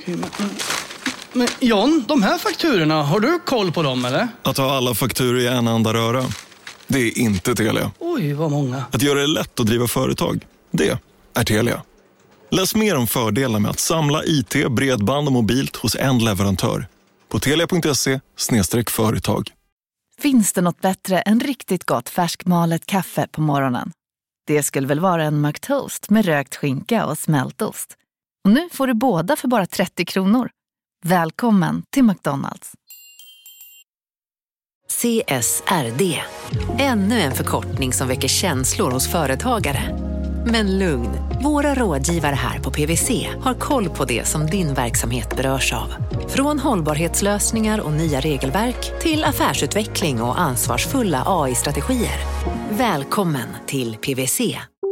Men John, de här fakturorna, har du koll på dem eller? Att ha alla fakturor i en enda röra, det är inte Telia. Oj, vad många. Att göra det lätt att driva företag, det är Telia. Läs mer om fördelarna med att samla IT, bredband och mobilt hos en leverantör på telia.se/företag. Finns det något bättre än riktigt gott färskmalet kaffe på morgonen? Det skulle väl vara en McToast med rökt skinka och smältost. Och nu får du båda för bara 30 kronor. Välkommen till McDonald's. CSRD. Ännu en förkortning som väcker känslor hos företagare. Men lugn, våra rådgivare här på PwC har koll på det som din verksamhet berörs av. Från hållbarhetslösningar och nya regelverk till affärsutveckling och ansvarsfulla AI-strategier. Välkommen till PwC.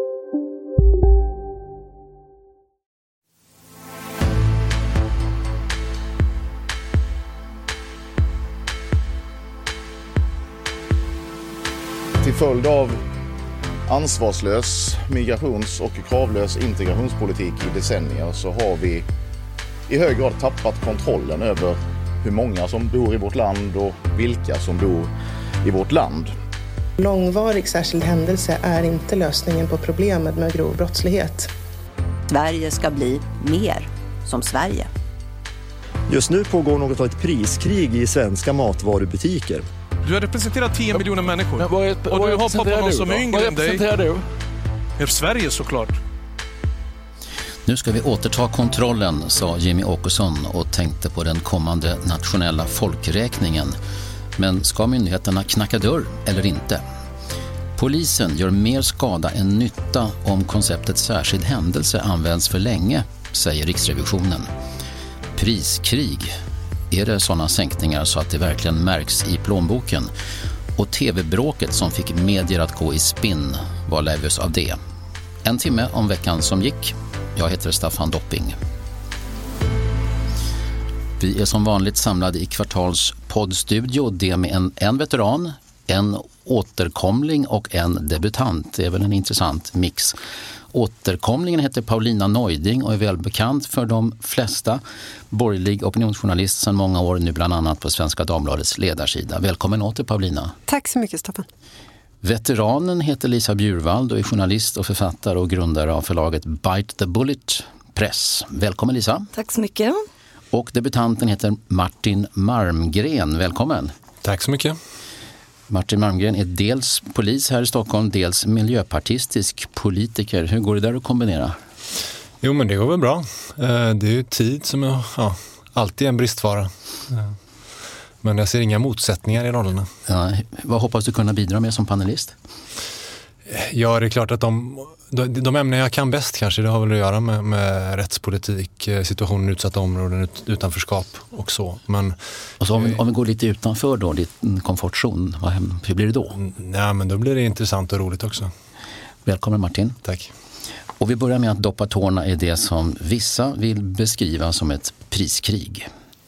Till följd av ansvarslös migrations- och kravlös integrationspolitik i decennier så har vi i hög grad tappat kontrollen över hur många som bor i vårt land och vilka som bor i vårt land. Långvarig särskild händelse är inte lösningen på problemet med grov brottslighet. Sverige ska bli mer som Sverige. Just nu pågår något av ett priskrig i svenska matvarubutiker. Du har representerat 10 miljoner människor. Och du hoppar på någon som är yngre än dig. Vad representerar du? Sverige såklart. Nu ska vi återta kontrollen, sa Jimmy Åkesson och tänkte på den kommande nationella folkräkningen. Men ska myndigheterna knacka dörr eller inte? Polisen gör mer skada än nytta om konceptet särskild händelse används för länge, säger Riksrevisionen. Priskrig. Är det sådana sänkningar så att det verkligen märks i plånboken? Och tv-bråket som fick medier att gå i spinn, var lävs av det. En timme om veckan som gick. Jag heter Staffan Dopping. Vi är som vanligt samlade i Kvartals poddstudio. Det med en veteran, en återkomling och en debutant. Det är väl en intressant mix. Återkomlingen heter Paulina Neuding och är välbekant för de flesta. Borgerlig opinionsjournalist sedan många år, nu bland annat på Svenska Dagbladets ledarsida. Välkommen åter Paulina. Tack så mycket Staffan. Veteranen heter Lisa Bjurvald och är journalist och författare och grundare av förlaget Bite the Bullet Press. Välkommen Lisa. Tack så mycket. Och debutanten heter Martin Marmgren. Välkommen. Tack så mycket. Martin Marmgren är dels polis här i Stockholm, dels miljöpartistisk politiker. Hur går det där att kombinera? Jo, men det går väl bra. Det är ju tid som är alltid en bristvara. Men jag ser inga motsättningar i rollerna. Ja, vad hoppas du kunna bidra med som panelist? Ja, det är klart att de ämnen jag kan bäst kanske, det har väl att göra med rättspolitik, situationen i utsatta områden, utanförskap och så. Men, och så om vi går lite utanför då, din komfortzon, hur blir det då? Ja, men då blir det intressant och roligt också. Välkommen Martin. Tack. Och vi börjar med att doppa tårna i det som vissa vill beskriva som ett priskrig.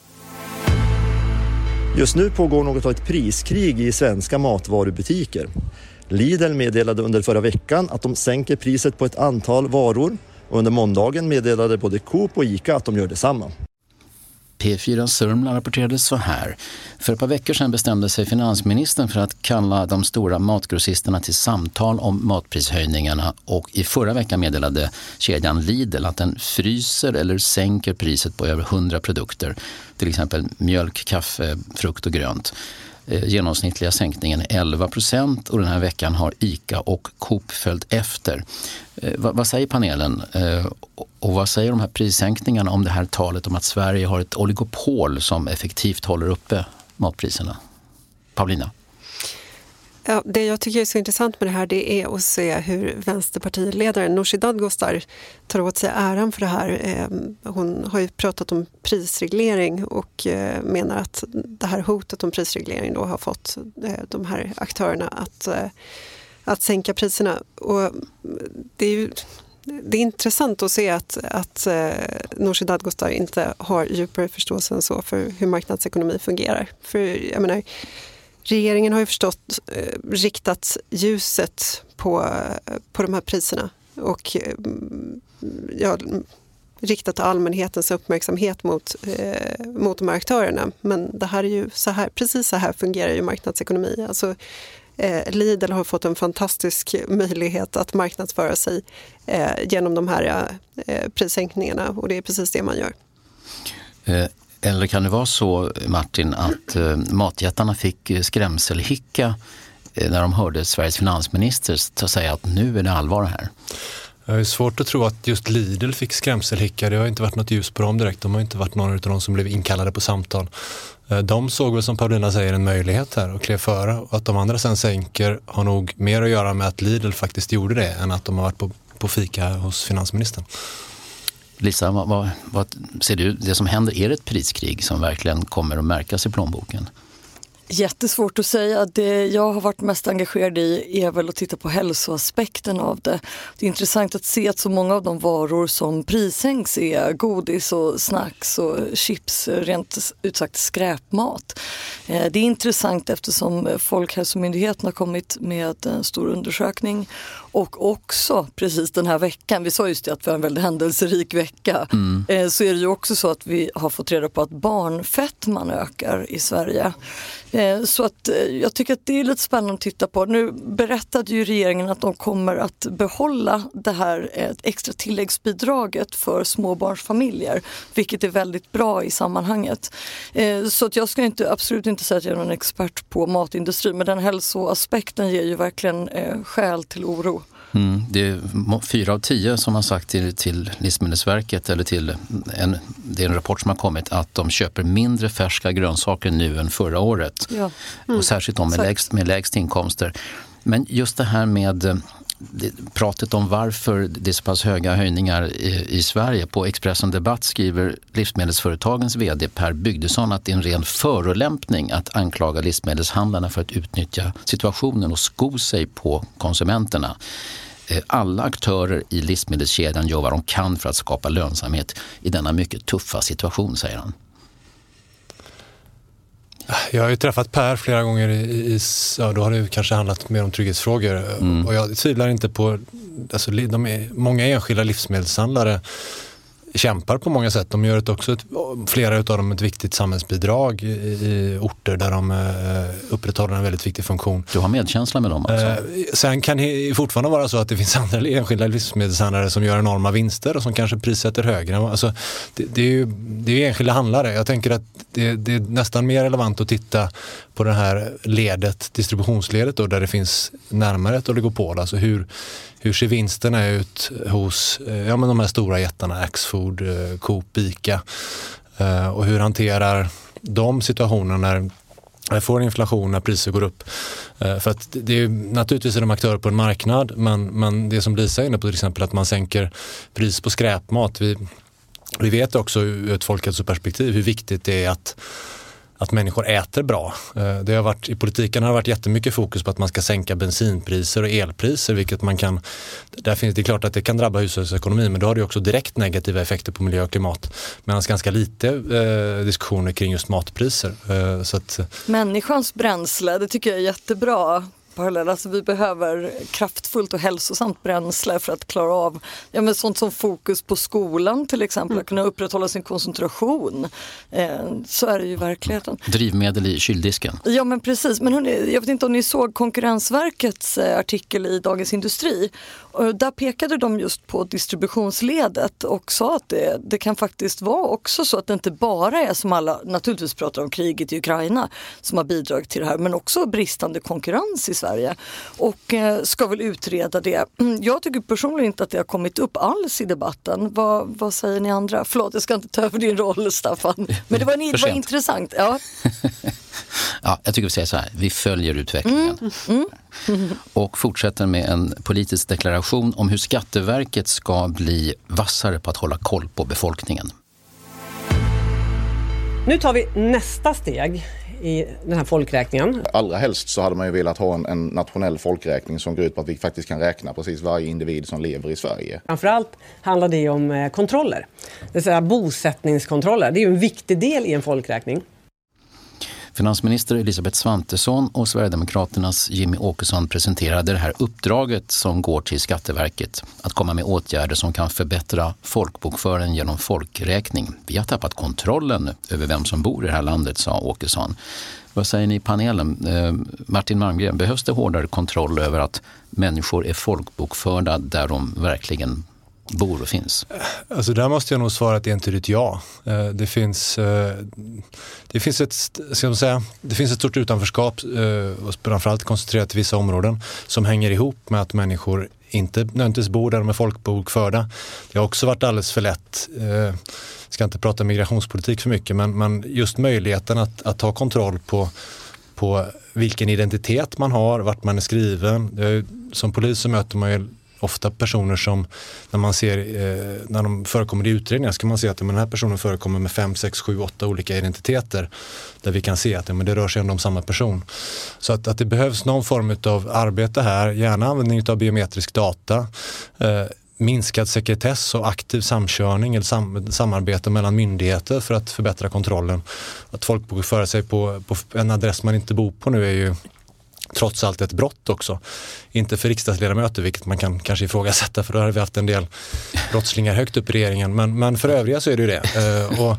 Just nu pågår något av ett priskrig i svenska matvarubutiker. Lidl meddelade under förra veckan att de sänker priset på ett antal varor och under måndagen meddelade både Coop och ICA att de gör detsamma. P4 Sörmland rapporterade så här. För ett par veckor sedan bestämde sig finansministern för att kalla de stora matgrossisterna till samtal om matprishöjningarna och i förra veckan meddelade kedjan Lidl att den fryser eller sänker priset på över 100 produkter. Till exempel mjölk, kaffe, frukt och grönt. Genomsnittliga sänkningen är 11% och den här veckan har ICA och Coop följt efter. Vad säger panelen och vad säger de här prissänkningarna om det här talet om att Sverige har ett oligopol som effektivt håller uppe matpriserna? Paulina? Ja, det jag tycker är så intressant med det här, det är att se hur vänsterpartiledaren Nooshi Dadgostar tar åt sig äran för det här. Hon har ju pratat om prisreglering och menar att det här hotet om prisreglering då har fått de här aktörerna att sänka priserna. Och det är intressant att se att Nooshi Dadgostar inte har djupare förståelse än så för hur marknadsekonomi fungerar. För jag menar, regeringen har ju förstått riktat ljuset på de här priserna och riktat allmänhetens uppmärksamhet mot de här aktörerna. Men det här är ju precis så här fungerar ju marknadsekonomi. Alltså, Lidl har fått en fantastisk möjlighet att marknadsföra sig genom de här prissänkningarna, och det är precis det man gör. Eller kan det vara så, Martin, att matjättarna fick skrämselhicka när de hörde Sveriges finansminister säga att nu är det allvar här? Det är svårt att tro att just Lidl fick skrämselhicka. Det har inte varit något ljus på dem direkt. De har inte varit någon av de som blev inkallade på samtal. De såg väl, som Paulina säger, en möjlighet här och klev före. Och att de andra sen sänker har nog mer att göra med att Lidl faktiskt gjorde det än att de har varit på fika hos finansministern. Lisa, vad ser du? Det som händer, är det ett priskrig som verkligen kommer att märkas i plånboken? Jättesvårt att säga. Det jag har varit mest engagerad i är väl att titta på hälsoaspekten av det. Det är intressant att se att så många av de varor som prissänks är godis och snacks och chips, rent utsagt skräpmat. Det är intressant eftersom Folkhälsomyndigheten har kommit med en stor undersökning, och också precis den här veckan, vi sa just det att vi har en väldigt händelserik vecka, så är det ju också så att vi har fått reda på att barnfettman ökar i Sverige. Så att jag tycker att det är lite spännande att titta på. Nu berättade ju regeringen att de kommer att behålla det här extra tilläggsbidraget för småbarnsfamiljer, vilket är väldigt bra i sammanhanget. Så att jag ska absolut inte säga att jag är någon expert på matindustri, men den hälsoaspekten ger ju verkligen skäl till oro. Det är 4 av 10 som har sagt till Livsmedelsverket, eller det är en rapport som har kommit, att de köper mindre färska grönsaker nu än förra året. Ja. Och särskilt de med lägst inkomster. Men just det här med pratet om varför det är så pass höga höjningar i Sverige. På Expressen Debatt skriver livsmedelsföretagens vd Per Bygdesson att det är en ren förolämpning att anklaga livsmedelshandlarna för att utnyttja situationen och sko sig på konsumenterna. Alla aktörer i livsmedelskedjan gör vad de kan för att skapa lönsamhet i denna mycket tuffa situation, säger han. Jag har ju träffat Per flera gånger då har det kanske handlat mer om trygghetsfrågor. Och jag tvivlar inte på, alltså många enskilda livsmedelshandlare kämpar på många sätt. De gör flera av dem ett viktigt samhällsbidrag i orter där de upprätthåller en väldigt viktig funktion. Du har medkänsla med dem alltså? Sen kan det fortfarande vara så att det finns andra enskilda livsmedelshandlare som gör enorma vinster och som kanske prissätter högre. Alltså, det är ju enskilda handlare. Jag tänker att det är nästan mer relevant att titta på det här distributionsledet då, där det finns närmare ett oligopol. Alltså hur ser vinsterna ut hos de här stora jättarna, Axfood, Coop, Ica, och hur hanterar de situationer när jag får inflation, när priser går upp? För att det är naturligtvis de aktörer på en marknad, men det som Lisa är inne på, till exempel att man sänker pris på skräpmat. Vi vet också ur ett folkhälsoperspektiv hur viktigt det är att människor äter bra. I politiken har det varit jättemycket fokus på att man ska sänka bensinpriser och elpriser, vilket det är klart att det kan drabba hushållsekonomin, men då har det också direkt negativa effekter på miljö och klimat. Medan ganska lite diskussioner kring just matpriser. Människans bränsle, det tycker jag är jättebra. Alltså, vi behöver kraftfullt och hälsosamt bränsle för att klara av sånt som fokus på skolan till exempel, att kunna upprätthålla sin koncentration. Så är det ju i verkligheten. Drivmedel i kyldisken. Ja, men precis. Men hörni, jag vet inte om ni såg Konkurrensverkets artikel i Dagens Industri. Och där pekade de just på distributionsledet och sa att det kan faktiskt vara också så att det inte bara är, som alla naturligtvis pratar om, kriget i Ukraina som har bidragit till det här, men också bristande konkurrens i Sverige, och ska väl utreda det. Jag tycker personligen inte att det har kommit upp alls i debatten. Vad säger ni andra? Förlåt, jag ska inte ta över din roll, Staffan. Men det var intressant. Ja. Ja, jag tycker vi säger så här. Vi följer utvecklingen. Och fortsätter med en politisk deklaration om hur Skatteverket ska bli vassare på att hålla koll på befolkningen. Nu tar vi nästa steg i den här folkräkningen. Allra helst så hade man ju velat ha en nationell folkräkning som går ut på att vi faktiskt kan räkna precis varje individ som lever i Sverige. Framförallt handlar det om kontroller. Det vill säga bosättningskontroller. Det är ju en viktig del i en folkräkning. Finansminister Elisabeth Svantesson och Sverigedemokraternas Jimmy Åkesson presenterade det här uppdraget som går till Skatteverket att komma med åtgärder som kan förbättra folkbokföringen genom folkräkning. Vi har tappat kontrollen över vem som bor i det här landet, sa Åkesson. Vad säger ni i panelen? Martin Malmgren, behövs det hårdare kontroll över att människor är folkbokförda där de verkligen bor och finns? Alltså där måste jag nog svara ett entydigt ja. Det finns ett stort utanförskap och framförallt koncentrerat till vissa områden som hänger ihop med att människor inte nödvändigtvis bor där de är folkbokförda. Det har också varit alldeles för lätt, ska inte prata migrationspolitik för mycket, men just möjligheten att ta kontroll på vilken identitet man har, vart man är skriven. Som polis så möter man ju ofta personer som när de förekommer i utredningar ska man se att den här personen förekommer med 5, 6, 7, 8 olika identiteter där vi kan se att det rör sig ändå om samma person. Så att det behövs någon form av arbete här, gärna användning av biometrisk data, minskad sekretess och aktiv samkörning eller samarbete mellan myndigheter för att förbättra kontrollen. Att folk bokför sig på en adress man inte bor på nu är ju trots allt ett brott också. Inte för riksdagsledamöter, vilket man kan kanske ifrågasätta, för då har vi haft en del brottslingar högt upp i regeringen. Men för övriga så är det ju det.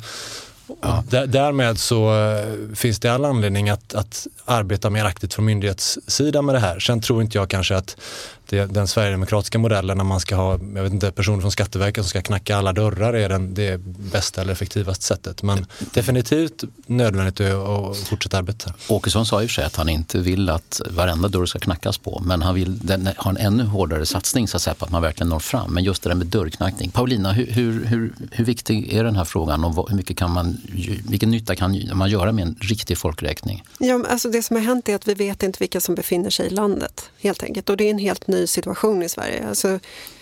Därmed så finns det all anledning att arbeta mer aktivt från myndighetssidan med det här. Sen tror inte jag kanske att den sverigedemokratiska modellen när man ska ha, jag vet inte, personer från Skatteverket som ska knacka alla dörrar är det bästa eller effektivaste sättet. Men definitivt nödvändigt att fortsätta arbeta. Åkesson sa ju för sig att han inte vill att varenda dörr ska knackas på, men han vill ha en ännu hårdare satsning så att säga, på att man verkligen når fram. Men just det där med dörrknackning. Paulina, hur viktig är den här frågan och vilken nytta kan man göra med en riktig folkräkning? Ja, alltså det som har hänt är att vi vet inte vilka som befinner sig i landet helt enkelt, och det är en helt ny situation i Sverige. Alltså,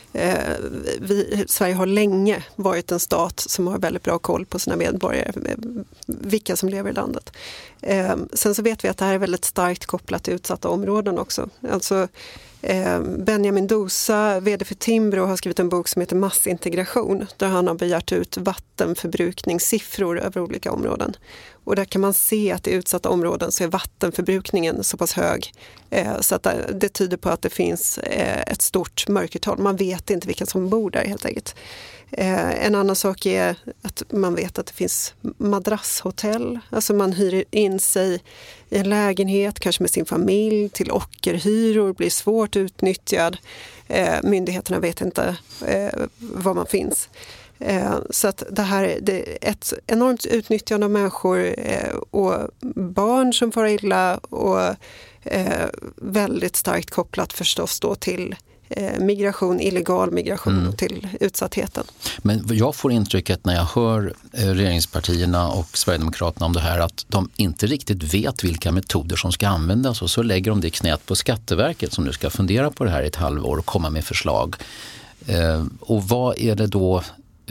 Sverige har länge varit en stat som har väldigt bra koll på sina medborgare, vilka som lever i landet. Sen så vet vi att det här är väldigt starkt kopplat till utsatta områden också. Alltså Benjamin Dosa, vd för Timbro, har skrivit en bok som heter Massintegration, där han har begärt ut vattenförbrukningssiffror över olika områden. Och där kan man se att i utsatta områden så är vattenförbrukningen så pass hög så att det tyder på att det finns ett stort mörkertal. Man vet inte vilka som bor där helt enkelt. En annan sak är att man vet att det finns madrasshotell. Alltså man hyr in sig i en lägenhet, kanske med sin familj, till ockerhyror, blir svårt utnyttjad. Myndigheterna vet inte var man finns. Så att det här är ett enormt utnyttjande av människor och barn som får illa, och väldigt starkt kopplat förstås då till migration, illegal migration och till utsattheten. Men jag får intrycket när jag hör regeringspartierna och Sverigedemokraterna om det här att de inte riktigt vet vilka metoder som ska användas, och så lägger de det knät på Skatteverket som nu ska fundera på det här i ett halvår och komma med förslag. Och vad är det då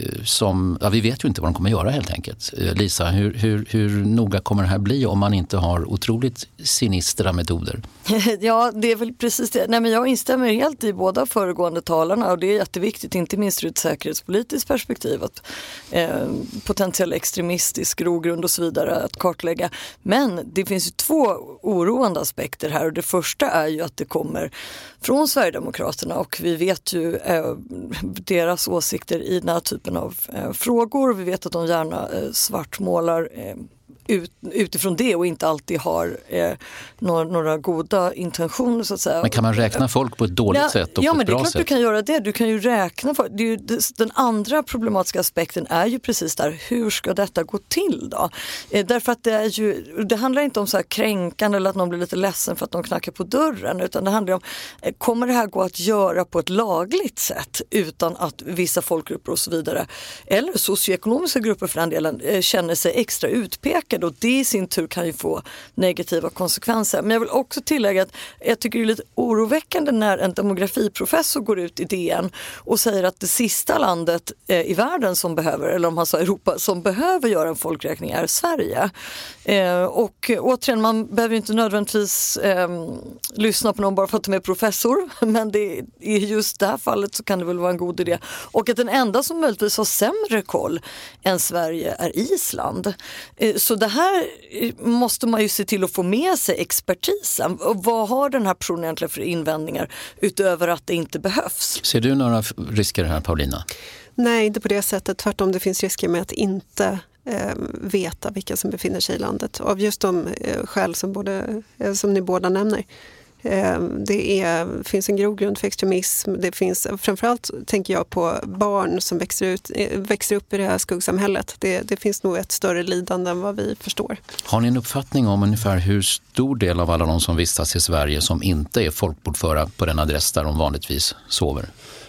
vi vet ju inte vad de kommer göra helt enkelt. Lisa, hur noga kommer det här bli om man inte har otroligt sinistra metoder? Ja, det är väl precis det. Nej, men jag instämmer helt i båda föregående talarna, och det är jätteviktigt, inte minst ur ett säkerhetspolitiskt perspektiv, att potentiell extremistisk grogrund och så vidare att kartlägga. Men det finns ju två oroande aspekter här, och det första är ju att det kommer från Sverigedemokraterna, och vi vet ju deras åsikter i den här typen av frågor. Vi vet att de gärna svartmålar utifrån det och inte alltid har några goda intentioner så att säga. Men kan man räkna folk på ett dåligt sätt och på ett bra sätt? Ja, men det är klart du kan göra det. Du kan ju räkna folk. Den andra problematiska aspekten är ju precis där. Hur ska detta gå till då? Därför att det handlar inte om så här kränkande eller att någon blir lite ledsen för att de knackar på dörren, utan det handlar om, kommer det här gå att göra på ett lagligt sätt utan att vissa folkgrupper och så vidare, eller socioekonomiska grupper för den delen, känner sig extra utpekade, och det i sin tur kan ju få negativa konsekvenser. Men jag vill också tillägga att jag tycker det är lite oroväckande när en demografiprofessor går ut i DN och säger att det sista landet i världen som behöver, eller om han sa Europa, som behöver göra en folkräkning är Sverige. Och återigen, man behöver inte nödvändigtvis lyssna på någon bara för att de är professor, men i just det här fallet så kan det väl vara en god idé. Och att den enda som möjligtvis har sämre koll än Sverige är Island. Så det här måste man ju se till att få med sig expertisen. Och vad har den här personen egentligen för invändningar utöver att det inte behövs? Ser du några risker här, Paulina? Nej, inte på det sättet. Tvärtom, det finns risker med att inte veta vilka som befinner sig i landet. Av just de skäl som ni båda nämner. Det finns en grogrund för extremism. Det finns, framförallt tänker jag på barn som växer upp i det här skuggsamhället. Det finns nog ett större lidande än vad vi förstår. Har ni en uppfattning om ungefär hur stor del av alla de som vistas i Sverige som inte är folkbokförda på den adress där de vanligtvis sover?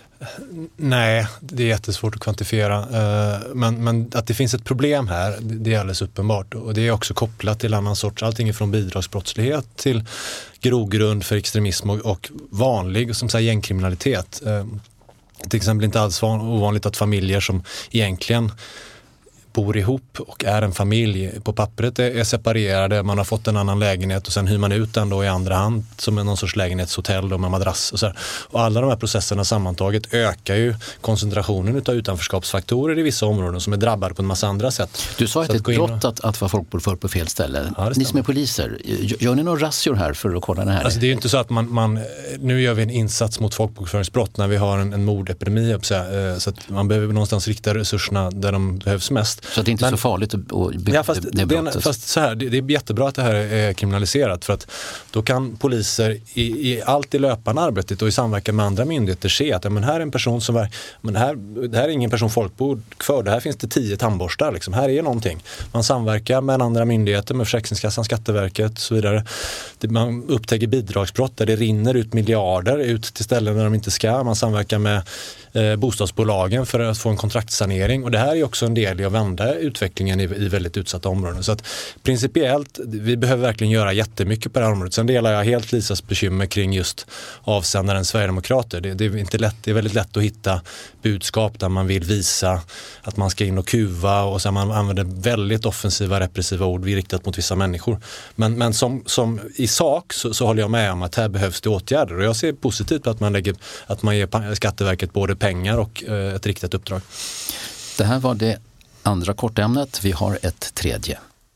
Nej, det är jättesvårt att kvantifiera. Men att det finns ett problem här, det är alldeles uppenbart. Och det är också kopplat till annan sorts, allting från bidragsbrottslighet till grogrund för extremism och vanlig som säger gängkriminalitet. Till exempel inte alls ovanligt att familjer som egentligen bor ihop och är en familj på pappret är separerade, man har fått en annan lägenhet och sen hyr man ut den då i andra hand som någon sorts lägenhetshotell då med madrass och så här. Och alla de här processerna sammantaget ökar ju koncentrationen utav utanförskapsfaktorer i vissa områden som är drabbade på en massa andra sätt. Du sa att det är ett brott att vara folkbokförd på fel ställe. Ja, ni som är poliser, gör ni några razzior här för att kolla det här? Alltså det är ju inte så att man nu gör vi en insats mot folkbokföringsbrott när vi har en mordepidemi så att man behöver någonstans rikta resurserna där de behövs mest. Så det är inte så farligt att fast så här, det är jättebra att det här är kriminaliserat för att då kan poliser i allt i löpande arbetet och i samverkan med andra myndigheter se att men här är en person som det här är ingen person folkbokförd, det här finns det 10 tandborstar liksom, här är någonting. Man samverkar med andra myndigheter, med Försäkringskassan, Skatteverket och så vidare. Man upptäcker bidragsbrott där det rinner ut miljarder ut till ställen där de inte ska. Man samverkar med bostadsbolagen för att få en kontraktsanering och det här är också en del i att vända utvecklingen i väldigt utsatta områden. Så att principiellt, vi behöver verkligen göra jättemycket på det här området. Sen delar jag helt Lisas bekymmer kring just avsändaren Sverigedemokrater. Det är inte lätt, det är väldigt lätt att hitta budskap där man vill visa att man ska in och kuva och så man använder väldigt offensiva repressiva ord riktat mot vissa människor. Men som i sak så håller jag med om att här behövs det åtgärder och jag ser positivt på att man ger Skatteverket både pengar och ett riktat uppdrag. Det här var det andra kortämnet. Vi har ett tredje.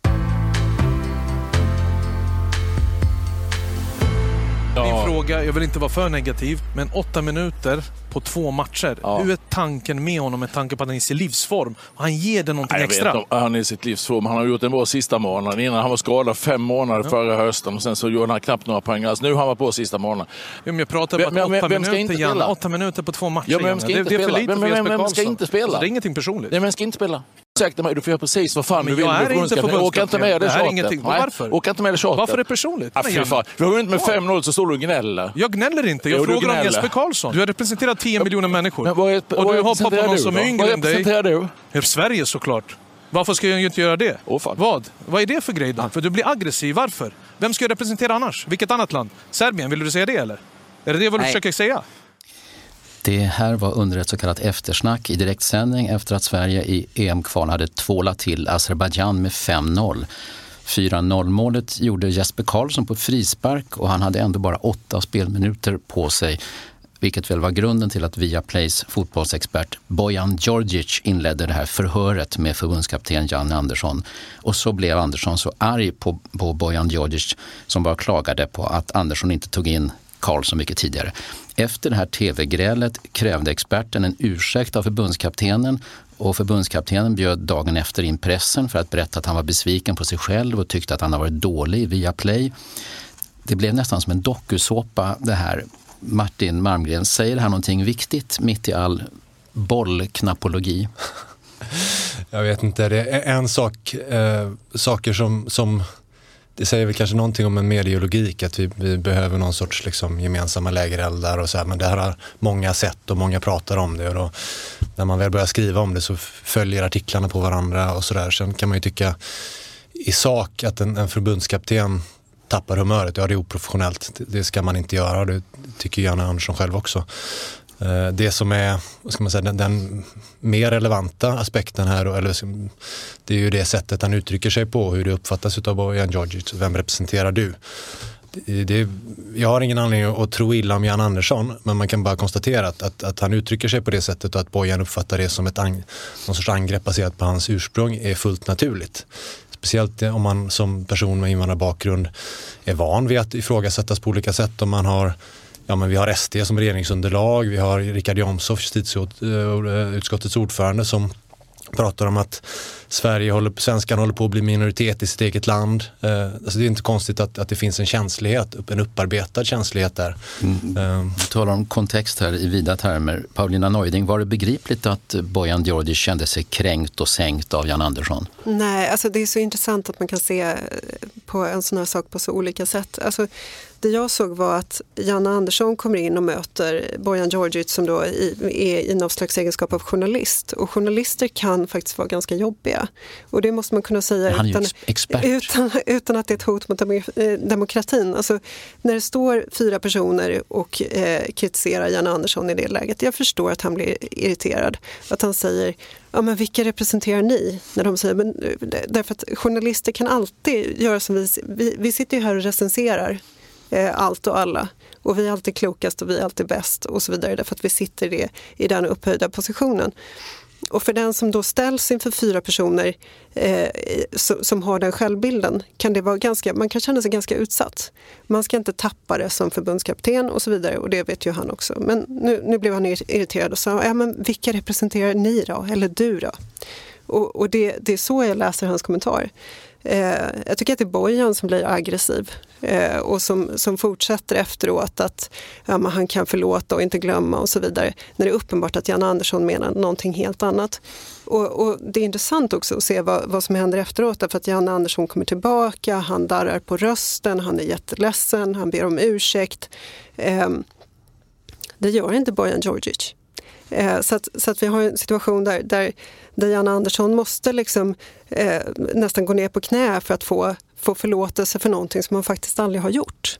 Min fråga, jag vill inte vara för negativ, men 8 minuter på 2 matcher. Ja. Hur är tanken med honom med tanke på att han är i sin livsform? Han ger det någonting extra. Jag vet inte, han är i sitt livsform. Han har gjort en bra sista månaden. Innan han var skadad 5 månader förra hösten och sen så gjorde han knappt några poäng. Alltså, nu har han varit på sista månaden. Ja, men jag pratar om att 8 minuter på 2 matcher. Ja, men det är för lite för Jesper Karlsson. Ska inte spela. Så det är ingenting personligt. Nej, men ska inte spela. Ursäkta mig, du får göra precis vad fan du vill. Jag är inte förbundskapten. Åka inte med det tjatet. Varför? Åka inte med det tjatet. Varför är det personligt? Vi har inte med 5-0 så står du och gnäller. Jag gnäller inte. Jag frågar om Jesper Karlsson. Du har representerat 10 miljoner människor. Och du hoppar på någon som är yngre än dig. Vad representerar du? Sverige såklart. Varför ska jag inte göra det? Vad är det för grej då? För du blir aggressiv. Varför? Vem ska jag representera annars? Vilket annat land? Serbien, vill du säga det eller? Är det vad du försöker säga? Det här var under ett så kallat eftersnack i direktsändning efter att Sverige i EM-kval hade tvålat till Azerbaijan med 5-0. 4-0-målet gjorde Jesper Karlsson på frispark och han hade ändå bara 8 spelminuter på sig. Vilket väl var grunden till att Viaplays fotbollsexpert Bojan Djordjic inledde det här förhöret med förbundskapten Jan Andersson. Och så blev Andersson så arg på Bojan Djordjic som bara klagade på att Andersson inte tog in Karlsson mycket tidigare. Efter det här tv-grälet krävde experten en ursäkt av förbundskaptenen och förbundskaptenen bjöd dagen efter in pressen för att berätta att han var besviken på sig själv och tyckte att han har varit dålig via Play. Det blev nästan som en dokusåpa det här. Martin Marmgren, säger här någonting viktigt mitt i all bollknappologi? Jag vet inte, det är en sak, saker som det säger väl kanske någonting om en mediologik att vi behöver någon sorts liksom gemensamma lägereldar och så här, men det här har många sett och många pratar om det och då, när man väl börjar skriva om det så följer artiklarna på varandra och sådär. Sen kan man ju tycka i sak att en förbundskapten tappar humöret, ja det är oprofessionellt, det ska man inte göra, det tycker Jan Andersson själv också. Det som är, vad ska man säga, den mer relevanta aspekten här, eller det är ju det sättet han uttrycker sig på, hur det uppfattas av Bojan Djordjic, vem representerar du? Jag har ingen anledning att tro illa om Jan Andersson, men man kan bara konstatera att han uttrycker sig på det sättet och att Bojan uppfattar det som någon sorts angrepp baserat på hans ursprung är fullt naturligt. speciellt om man som person med invandrarbakgrund är van vid att ifrågasättas på olika sätt. Om man har, men vi har SD som regeringsunderlag, vi har Richard Jomshof, justitieutskottets ordförande, som pratar om att svenskan håller på att bli minoritet i sitt eget land. Alltså det är inte konstigt att det finns en känslighet, en upparbetad känslighet där. Du talar om kontext här i vida termer. Paulina Neuding, var det begripligt att Bojan Djordjic kände sig kränkt och sänkt av Jan Andersson? Nej, alltså det är så intressant att man kan se på en sån här sak på så olika sätt. Alltså, det jag såg var att Jan Andersson kommer in och möter Bojan Djordjic som då är i någon slags egenskap av journalist. Och journalister kan faktiskt vara ganska jobbiga. Och det måste man kunna säga utan att det är ett hot mot demokratin. Alltså, när det står 4 personer och kritiserar Jan Andersson i det läget, jag förstår att han blir irriterad. Att han säger, ja men vilka representerar ni? När de säger, men, därför att journalister kan alltid göra som vi sitter ju här och recenserar allt och alla. Och vi är alltid klokast och vi är alltid bäst och så vidare. Därför att vi sitter i den upphöjda positionen. Och för den som då ställs inför 4 personer som har den självbilden kan det vara man kan känna sig ganska utsatt. Man ska inte tappa det som förbundskapten och så vidare, och det vet ju han också. Men nu blev han irriterad och sa, ja men vilka representerar ni då? Eller du då? Och det är så jag läser hans kommentar. Jag tycker att det är Bojan som blir aggressiv och som fortsätter efteråt att han kan förlåta och inte glömma och så vidare, när det är uppenbart att Jan Andersson menar någonting helt annat. Och det är intressant också att se vad som händer efteråt, därför att Jan Andersson kommer tillbaka, han darrar på rösten, han är jätteledsen, han ber om ursäkt. Det gör inte Bojan Djordjic. Så att vi har en situation där Jan Andersson måste liksom, nästan gå ner på knä för att få förlåtelse för någonting som han faktiskt aldrig har gjort.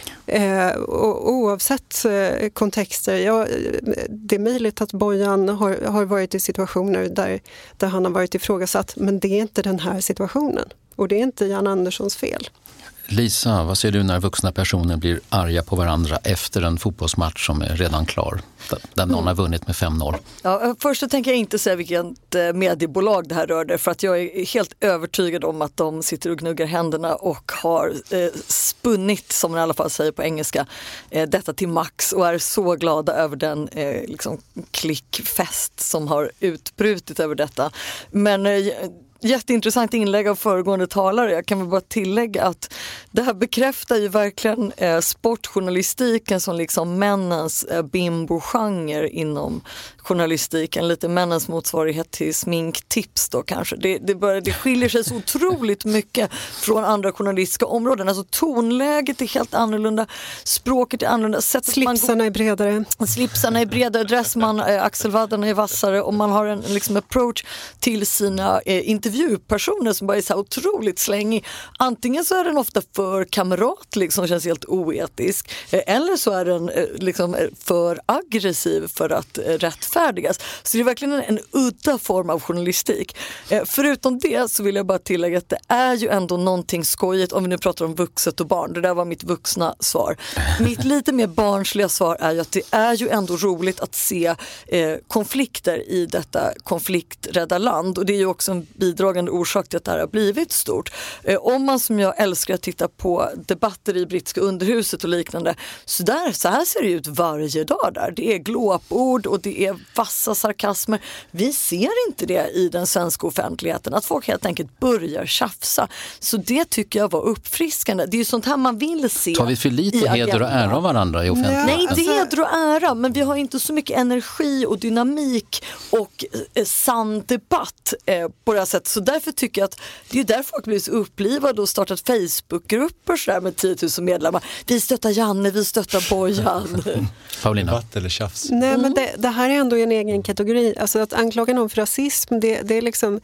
Och oavsett kontexter, det är möjligt att Bojan har varit i situationer där han har varit ifrågasatt, men det är inte den här situationen. Och det är inte Jan Anderssons fel. Lisa, vad ser du när vuxna personer blir arga på varandra efter en fotbollsmatch som är redan klar? Där någon har vunnit med 5-0. Ja, först så tänker jag inte säga vilket mediebolag det här rör, för att jag är helt övertygad om att de sitter och gnuggar händerna och har spunnit, som man i alla fall säger på engelska, detta till max och är så glada över den liksom klickfest som har utbrutit över detta. Men jätteintressant inlägg av föregående talare. Jag kan väl bara tillägga att det här bekräftar ju verkligen sportjournalistiken som liksom männens bimbo-genre inom journalistiken. Lite männens motsvarighet till sminktips då kanske. Det skiljer sig så otroligt mycket från andra journalistiska områden. Alltså tonläget är helt annorlunda, språket är annorlunda. Slipsarna är bredare. Slipsarna är bredare, axelvaddarna är vassare, och man har en liksom approach till sina intervjupersoner som bara är så här otroligt slängig. Antingen så är den ofta för kameratlig som känns helt oetisk, eller så är den liksom för aggressiv för att rättfärdigas. Så det är verkligen en udda form av journalistik. Förutom det så vill jag bara tillägga att det är ju ändå någonting skojigt om vi nu pratar om vuxet och barn. Det där var mitt vuxna svar. Mitt lite mer barnsliga svar är ju att det är ju ändå roligt att se konflikter i detta konflikträdda land, och det är ju också en bidragande orsak till att det här har blivit stort. Om man som jag älskar att titta på debatter i brittiska underhuset och liknande, så här ser det ut varje dag där. Det är glåpord och det är vassa sarkasmer. Vi ser inte det i den svenska offentligheten, att folk helt enkelt börjar tjafsa. Så det tycker jag var uppfriskande. Det är ju sånt här man vill se. Tar vi för lite heder och ära av varandra i offentligheten? Nej, inte heder och ära, men vi har inte så mycket energi och dynamik och sann debatt på det här sättet. Så därför tycker jag att det är där folk blir så upplivade och startat Facebookgrupper så där med 10 000 medlemmar. Vi stöttar Janne, vi stöttar Bojan. Paulina. Debatt eller tjafs? Nej, men det här är ändå en egen kategori. Alltså att anklaga någon för rasism, det är liksom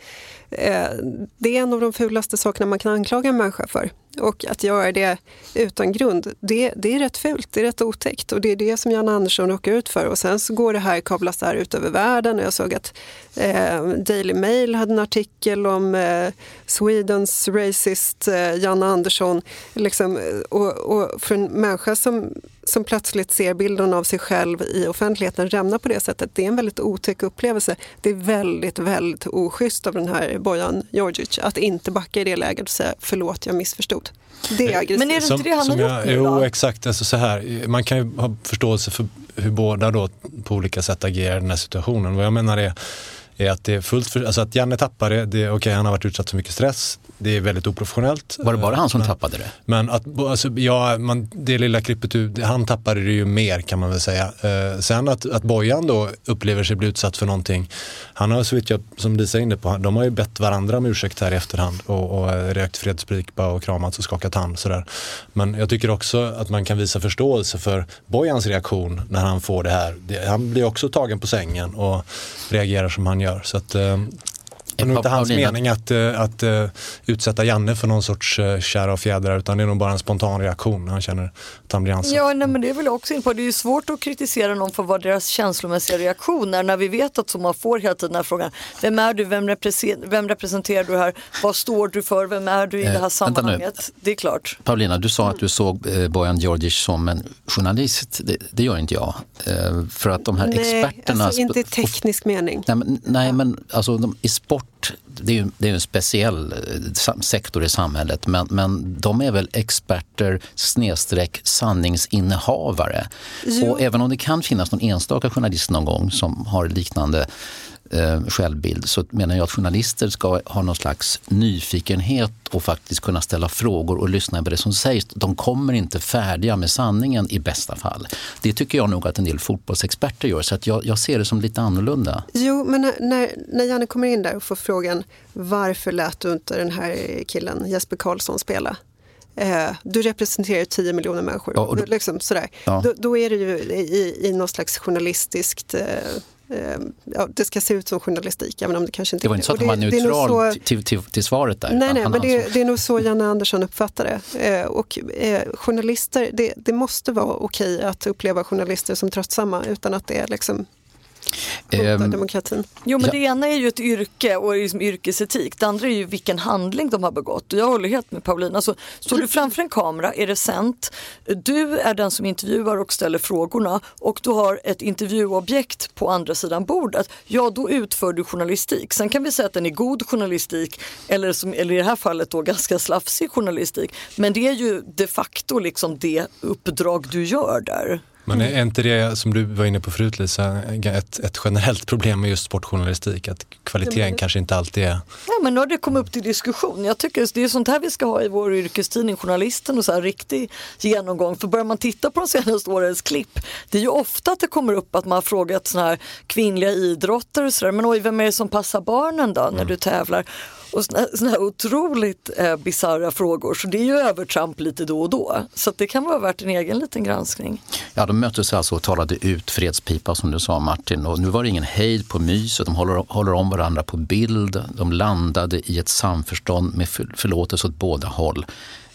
det är en av de fulaste sakerna man kan anklaga en människa för. Och att göra det utan grund, det är rätt fult, det är rätt otäckt. Och det är det som Jan Andersson råkar ut för. Och sen så går det här, kablas där ut över världen. Och jag såg att Daily Mail hade en artikel om Swedens racist Jan Andersson. Liksom, och för en människa som som plötsligt ser bilden av sig själv i offentligheten rämna på det sättet. Det är en väldigt otäck upplevelse. Det är väldigt, väldigt oschysst av den här Bojan Djordjic att inte backa i det läget och säga förlåt, jag missförstod. Det är aggressivt. Men är det inte det han har gjort nu då? Jo, exakt. Alltså så här, man kan ju ha förståelse för hur båda då på olika sätt agerar i den här situationen. Vad jag menar är att det är fullt alltså att Janne tappar det okej, han har varit utsatt för mycket stress. Det är väldigt oprofessionellt. Var det bara han som tappade det? Men att, alltså, det lilla klippet, han tappade det ju mer kan man väl säga. Sen att Bojan då upplever sig bli utsatt för någonting. Han har så vitt jag, som Lisa är inne på, de har ju bett varandra om ursäkt här i efterhand och rökt fredsprika och kramat och skakat hand sådär. Men jag tycker också att man kan visa förståelse för Bojans reaktion när han får det här. Han blir också tagen på sängen och reagerar som han gör. Så att det är nog inte hans mening att utsätta Janne för någon sorts kära och fjädrar, utan det är nog bara en spontan reaktion när han känner att han blir ansatt. Ja, nej, men det är väl också in på. Det är ju svårt att kritisera någon för vad deras känslomässiga reaktioner när vi vet att man får hela tiden den här frågan. Vem är du? Vem representerar du här? Vad står du för? Vem är du i det här sammanhanget? Det är klart. Paulina, du sa att du såg Bojan Djordjic som en journalist. Det gör inte jag. För att de här experterna... Alltså inte i teknisk mening. Nej, men alltså i sport, det är ju en speciell sektor i samhället, men de är väl experter / sanningsinnehavare. Jo. Och även om det kan finnas någon enstaka journalist någon gång som har liknande självbild, så menar jag att journalister ska ha någon slags nyfikenhet och faktiskt kunna ställa frågor och lyssna på det som sägs. De kommer inte färdiga med sanningen i bästa fall. Det tycker jag nog att en del fotbollsexperter gör, så att jag ser det som lite annorlunda. Jo, men när Janne kommer in där och får frågan varför lät du inte den här killen Jesper Karlsson spela? Du representerar 10 miljoner människor. Ja, liksom sådär. Ja. Då är det ju i något slags journalistiskt... det ska se ut som journalistik, även om det kanske inte... Det var inte så att han var neutral till svaret där. Nej, men det är nog så Janne Andersson uppfattar det. Och journalister, det måste vara okej att uppleva journalister som tröttsamma utan att det är liksom... demokratin. Jo, men det ena är ju ett yrke och liksom yrkesetik. Det andra är ju vilken handling de har begått. Och jag håller helt med Paulina. Alltså, står du framför en kamera, är det sänt. Du är den som intervjuar och ställer frågorna och du har ett intervjuobjekt på andra sidan bordet. Ja, då utför du journalistik. Sen kan vi säga att den är god journalistik eller i det här fallet då ganska slafsig journalistik. Men det är ju de facto liksom det uppdrag du gör där. Men är inte det, som du var inne på förut Lisa, ett generellt problem med just sportjournalistik, att kvaliteten kanske inte alltid är... Ja, men nu har det kommit upp till diskussion. Jag tycker det är sånt här vi ska ha i vår yrkestidning, Journalisten, och så här riktig genomgång. För börjar man titta på de senaste årens klipp, det är ju ofta att det kommer upp att man har frågat såna här kvinnliga idrottare och sådär, men oj, vem är det som passar barnen då när du tävlar? Och såna här otroligt bizarra frågor. Så det är ju övertramp lite då och då. Så att det kan vara värt en egen liten granskning. Ja, de möttes alltså och talade ut fredspipa som du sa, Martin. Och nu var det ingen hejd på mys och de håller om varandra på bild. De landade i ett samförstånd med förlåtelse åt båda håll.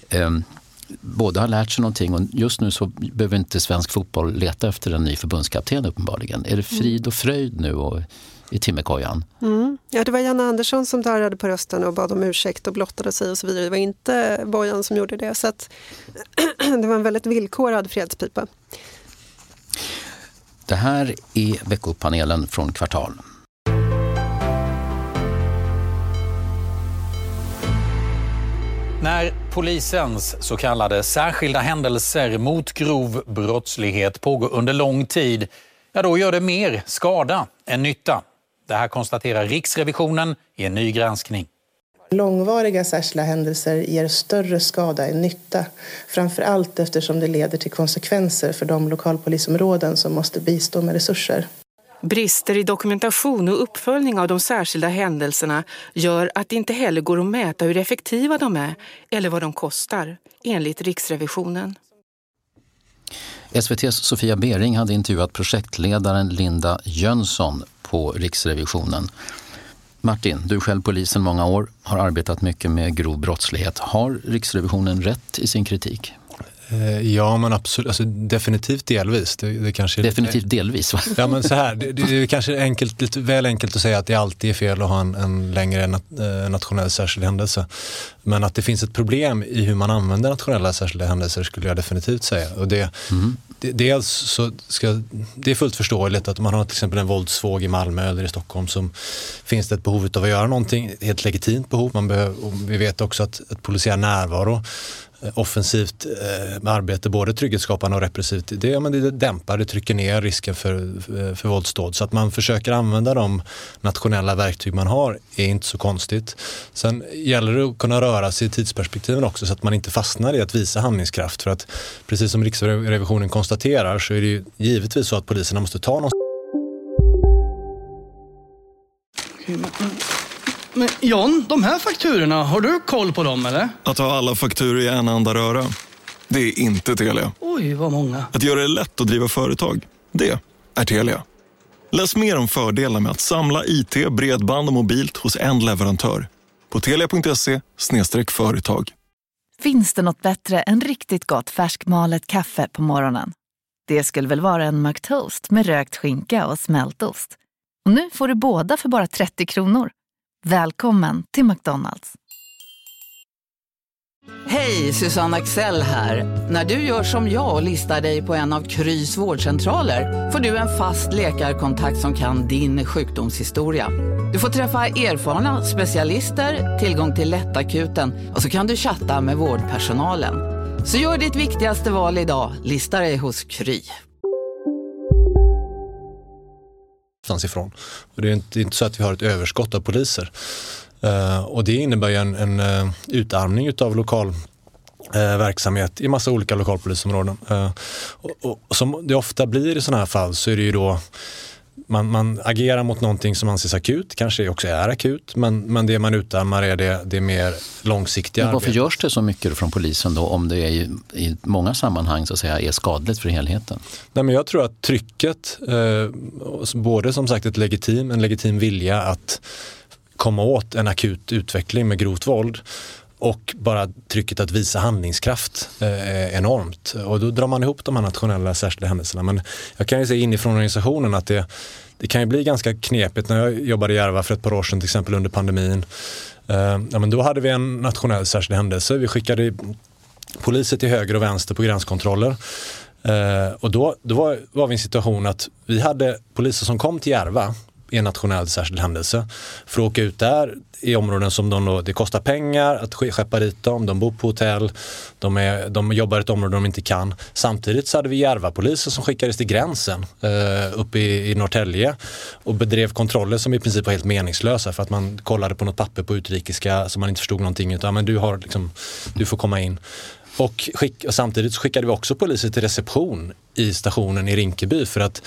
Båda har lärt sig någonting och just nu så behöver inte svensk fotboll leta efter en ny förbundskapten uppenbarligen. Är det frid och fröjd nu och i timmerkojan? Ja, det var Janne Andersson som darrade på rösten och bad om ursäkt och blottade sig och så vidare. Det var inte Bojan som gjorde det, så att det var en väldigt villkorad fredspipa. Det här är veckopanelen från Kvartal. När polisens så kallade särskilda händelser mot grov brottslighet pågår under lång tid, ja då gör det mer skada än nytta. Det här konstaterar Riksrevisionen i en ny granskning. Långvariga särskilda händelser ger större skada än nytta. Framförallt eftersom det leder till konsekvenser för de lokalpolisområden som måste bistå med resurser. Brister i dokumentation och uppföljning av de särskilda händelserna gör att det inte heller går att mäta hur effektiva de är eller vad de kostar, enligt Riksrevisionen. SVT:s Sofia Bering hade intervjuat projektledaren Linda Jönsson på Riksrevisionen. Martin, du är själv polisen många år, har arbetat mycket med grov brottslighet. Har Riksrevisionen rätt i sin kritik? Ja, men absolut. Alltså, definitivt delvis. Det kanske är definitivt delvis, va? Ja, men så här. Det är kanske lite väl enkelt att säga att det alltid är fel att ha en längre nationell särskild händelse. Men att det finns ett problem i hur man använder nationella särskilda händelser skulle jag definitivt säga. Och dels så det är fullt förståeligt att man har till exempel en våldsvåg i Malmö eller i Stockholm, som finns det ett behov av att göra någonting, helt legitimt behov. Vi vet också att polisiär närvaro, offensivt arbete, både trygghetsskapande och repressivt, det dämpar, det trycker ner risken för våldsdåd. Så att man försöker använda de nationella verktyg man har är inte så konstigt. Sen gäller det att kunna röra sig i tidsperspektiven också, så att man inte fastnar i att visa handlingskraft. För att precis som Riksrevisionen konstaterar så är det ju givetvis så att poliserna måste ta någon. Men John, de här fakturorna, har du koll på dem eller? Att ha alla fakturor i en enda röra, det är inte Telia. Oj, vad många. Att göra det lätt att driva företag, det är Telia. Läs mer om fördelar med att samla IT, bredband och mobilt hos en leverantör på telia.se/företag. Finns det något bättre än riktigt gott färskmalet kaffe på morgonen? Det skulle väl vara en McToast med rökt skinka och smältost. Och nu får du båda för bara 30 kronor. Välkommen till McDonald's. Hej, Susanne Axel här. När du gör som jag och listar dig på en av Krys vårdcentraler får du en fast läkarkontakt som kan din sjukdomshistoria. Du får träffa erfarna specialister, tillgång till lättakuten och så kan du chatta med vårdpersonalen. Så gör ditt viktigaste val idag, lista dig hos Kry. Ifrån. Och det är inte så att vi har ett överskott av poliser. Och det innebär ju en utarmning av lokal verksamhet i massa olika lokalpolisområden. Och som det ofta blir i sådana här fall så är det ju då man agerar mot någonting som anses akut, kanske också är akut, men det man utarmar är det mer långsiktiga arbetet. Varför görs det så mycket från polisen då, om det är i många sammanhang så att säga är skadligt för helheten? Nej, men jag tror att trycket, både som sagt en legitim vilja att komma åt en akut utveckling med grovt våld, och bara trycket att visa handlingskraft är enormt. Och då drar man ihop de här nationella särskilda händelserna. Men jag kan ju se inifrån organisationen att det kan ju bli ganska knepigt. När jag jobbade i Järva för ett par år sedan, till exempel under pandemin. Men då hade vi en nationell särskild händelse. Vi skickade poliser till höger och vänster på gränskontroller. Och då var vi i en situation att vi hade poliser som kom till Järva i en nationell särskild händelse för att åka ut där i områden som det kostar pengar att skeppa dit dem, de bor på hotell, de jobbar i ett område de inte kan. Samtidigt så hade vi Järva-poliser som skickades till gränsen uppe i Norrtälje och bedrev kontroller som i princip var helt meningslösa, för att man kollade på något papper på utrikiska som man inte förstod någonting, utan men du får komma in. Och samtidigt så skickade vi också poliser till reception i stationen i Rinkeby för att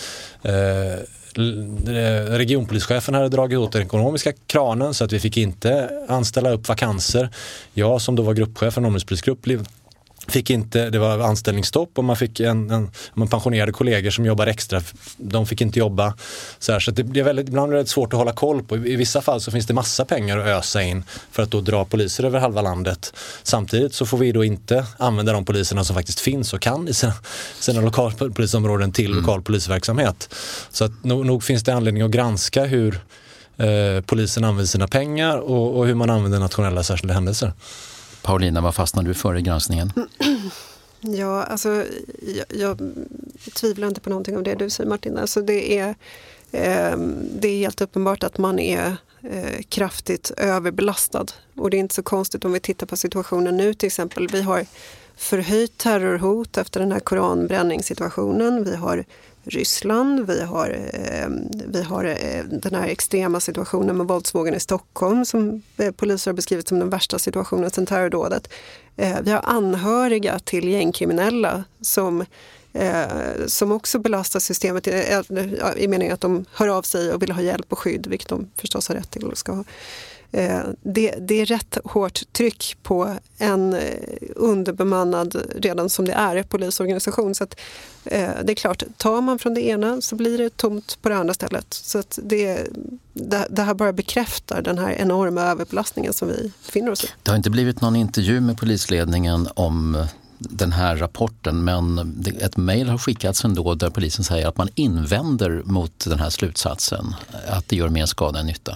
regionpolischefen hade dragit åt den ekonomiska kranen så att vi fick inte anställa upp vakanser. Jag som då var gruppchef för en områdespolisgrupp fick inte, det var anställningsstopp och man fick man pensionerade kollegor som jobbar extra, de fick inte jobba så det blir ibland väldigt svårt att hålla koll på. I vissa fall så finns det massa pengar att ösa in för att då dra poliser över halva landet. Samtidigt så får vi då inte använda de poliserna som faktiskt finns och kan i sina lokalpolisområden till lokal polisverksamhet. Så att nog finns det anledning att granska hur polisen använder sina pengar och hur man använder nationella särskilda händelser. Paulina, vad fastnar du för i granskningen? Ja, alltså jag tvivlar inte på någonting av det du säger, Martin. Alltså det är helt uppenbart att man är kraftigt överbelastad. Och det är inte så konstigt om vi tittar på situationen nu till exempel. Vi har förhöjt terrorhot efter den här koranbränningssituationen. Vi har Ryssland, vi har den här extrema situationen med våldsvågen i Stockholm som poliser har beskrivit som den värsta situationen sedan terrordådet. Vi har anhöriga till gängkriminella som också belastar systemet i meningen att de hör av sig och vill ha hjälp och skydd, vilket de förstås har rätt till och ska ha. Det är rätt hårt tryck på en underbemannad, redan som det är, polisorganisation. Så att, det är klart, tar man från det ena så blir det tomt på det andra stället. Så att det här bara bekräftar den här enorma överbelastningen som vi befinner oss i. Det har inte blivit någon intervju med polisledningen om den här rapporten, men ett mejl har skickats ändå där polisen säger att man invänder mot den här slutsatsen, att det gör mer skada än nytta.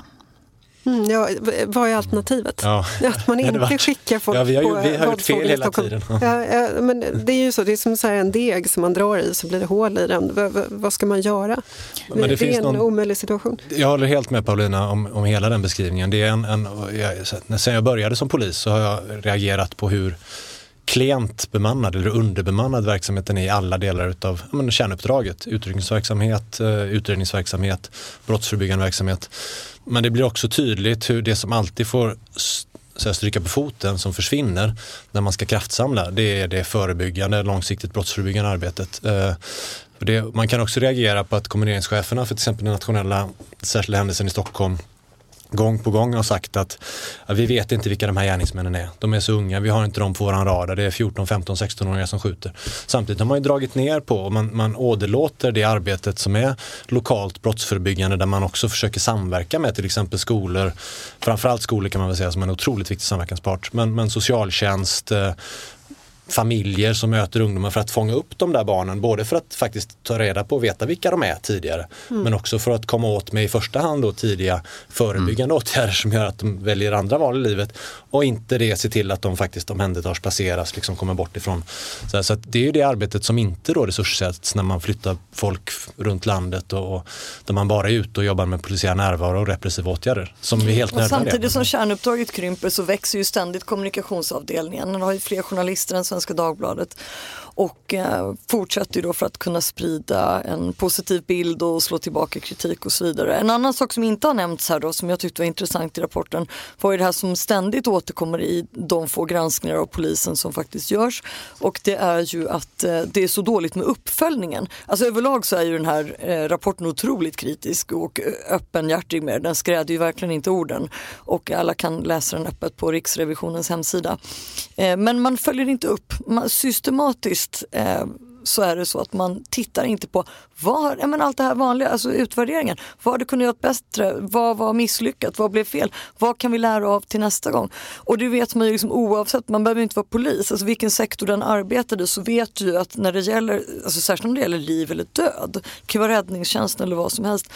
Ja, vad är alternativet? Ja. Att man inte skickar folk vi har gjort fel hela tiden. Ja, men det är ju så, det är som så här en deg som man drar i så blir det hål i den. Vad ska man göra? Men det är en omöjlig situation. Jag håller helt med Paulina om hela den beskrivningen. Det är sen jag började som polis så har jag reagerat på hur klent bemannad eller underbemannad verksamheten är i alla delar av kärnuppdraget. Utryckningsverksamhet, utredningsverksamhet, brottsförebyggande verksamhet. Men det blir också tydligt hur det som alltid får stryka på foten som försvinner när man ska kraftsamla, det är det förebyggande, långsiktigt brottsförebyggande arbetet. Man kan också reagera på att kommenderingscheferna för till exempel den nationella särskilda händelsen i Stockholm gång på gång har sagt att vi vet inte vilka de här gärningsmännen är. De är så unga, vi har inte dem på våran radar. Det är 14, 15, 16-åringar som skjuter. Samtidigt har man ju dragit ner på och man åderlåter det arbetet som är lokalt brottsförebyggande där man också försöker samverka med till exempel skolor. Framförallt skolor kan man väl säga som en otroligt viktig samverkanspart. Men socialtjänst, familjer som möter ungdomar för att fånga upp de där barnen, både för att faktiskt ta reda på och veta vilka de är tidigare, men också för att komma åt med i första hand då tidiga förebyggande åtgärder som gör att de väljer andra val i livet och inte det se till att de faktiskt omhändertas, placeras, liksom kommer bort ifrån. Så att det är ju det arbetet som inte då resurssätts när man flyttar folk runt landet och där man bara är ute och jobbar med polisiär närvaro och repressiva åtgärder som är helt nödvändiga. Samtidigt som kärnuppdraget krymper så växer ju ständigt kommunikationsavdelningen. Den har ju fler journalister än Svenska Dagbladet och fortsätter ju då för att kunna sprida en positiv bild och slå tillbaka kritik och så vidare. En annan sak som inte har nämnts här då, som jag tyckte var intressant i rapporten, var ju det här som ständigt återkommer i de få granskningar av polisen som faktiskt görs, och det är ju att det är så dåligt med uppföljningen. Alltså överlag så är ju den här rapporten otroligt kritisk och öppenhjärtig med. Den skräder ju verkligen inte orden och alla kan läsa den öppet på Riksrevisionens hemsida. Men man följer inte upp. Systematiskt så är det så att man tittar inte på allt det här vanliga, alltså utvärderingen. Vad hade kunnat göra bättre? Vad var misslyckat? Vad blev fel? Vad kan vi lära av till nästa gång? Och det vet man ju liksom oavsett, man behöver inte vara polis. Alltså vilken sektor den arbetade så vet du att när det gäller, alltså särskilt om det gäller liv eller död, det kan vara räddningstjänsten eller vad som helst.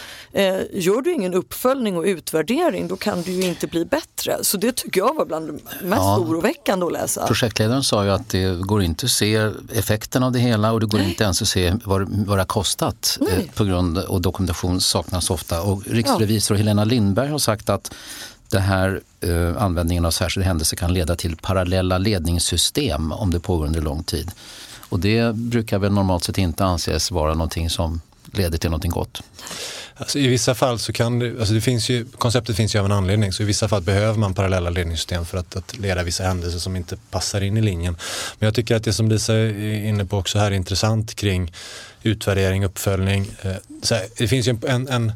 Gör du ingen uppföljning och utvärdering, då kan du ju inte bli bättre. Så det tycker jag var bland det mest oroväckande att läsa. Projektledaren sa ju att det går inte att se effekten av det hela och det går inte ens att se vad det har kostat på grund och dokumentation saknas ofta. Och riksrevisor Helena Lindberg har sagt att det här användningen av särskild händelse kan leda till parallella ledningssystem om det pågår under lång tid. Och det brukar väl normalt sett inte anses vara någonting som leder till någonting gott. Alltså, i vissa fall så kan det, alltså konceptet finns ju av en anledning, så i vissa fall behöver man parallella ledningssystem för att leda vissa händelser som inte passar in i linjen. Men jag tycker att det som Lisa är inne på också här är intressant kring utvärdering, uppföljning. Det finns ju en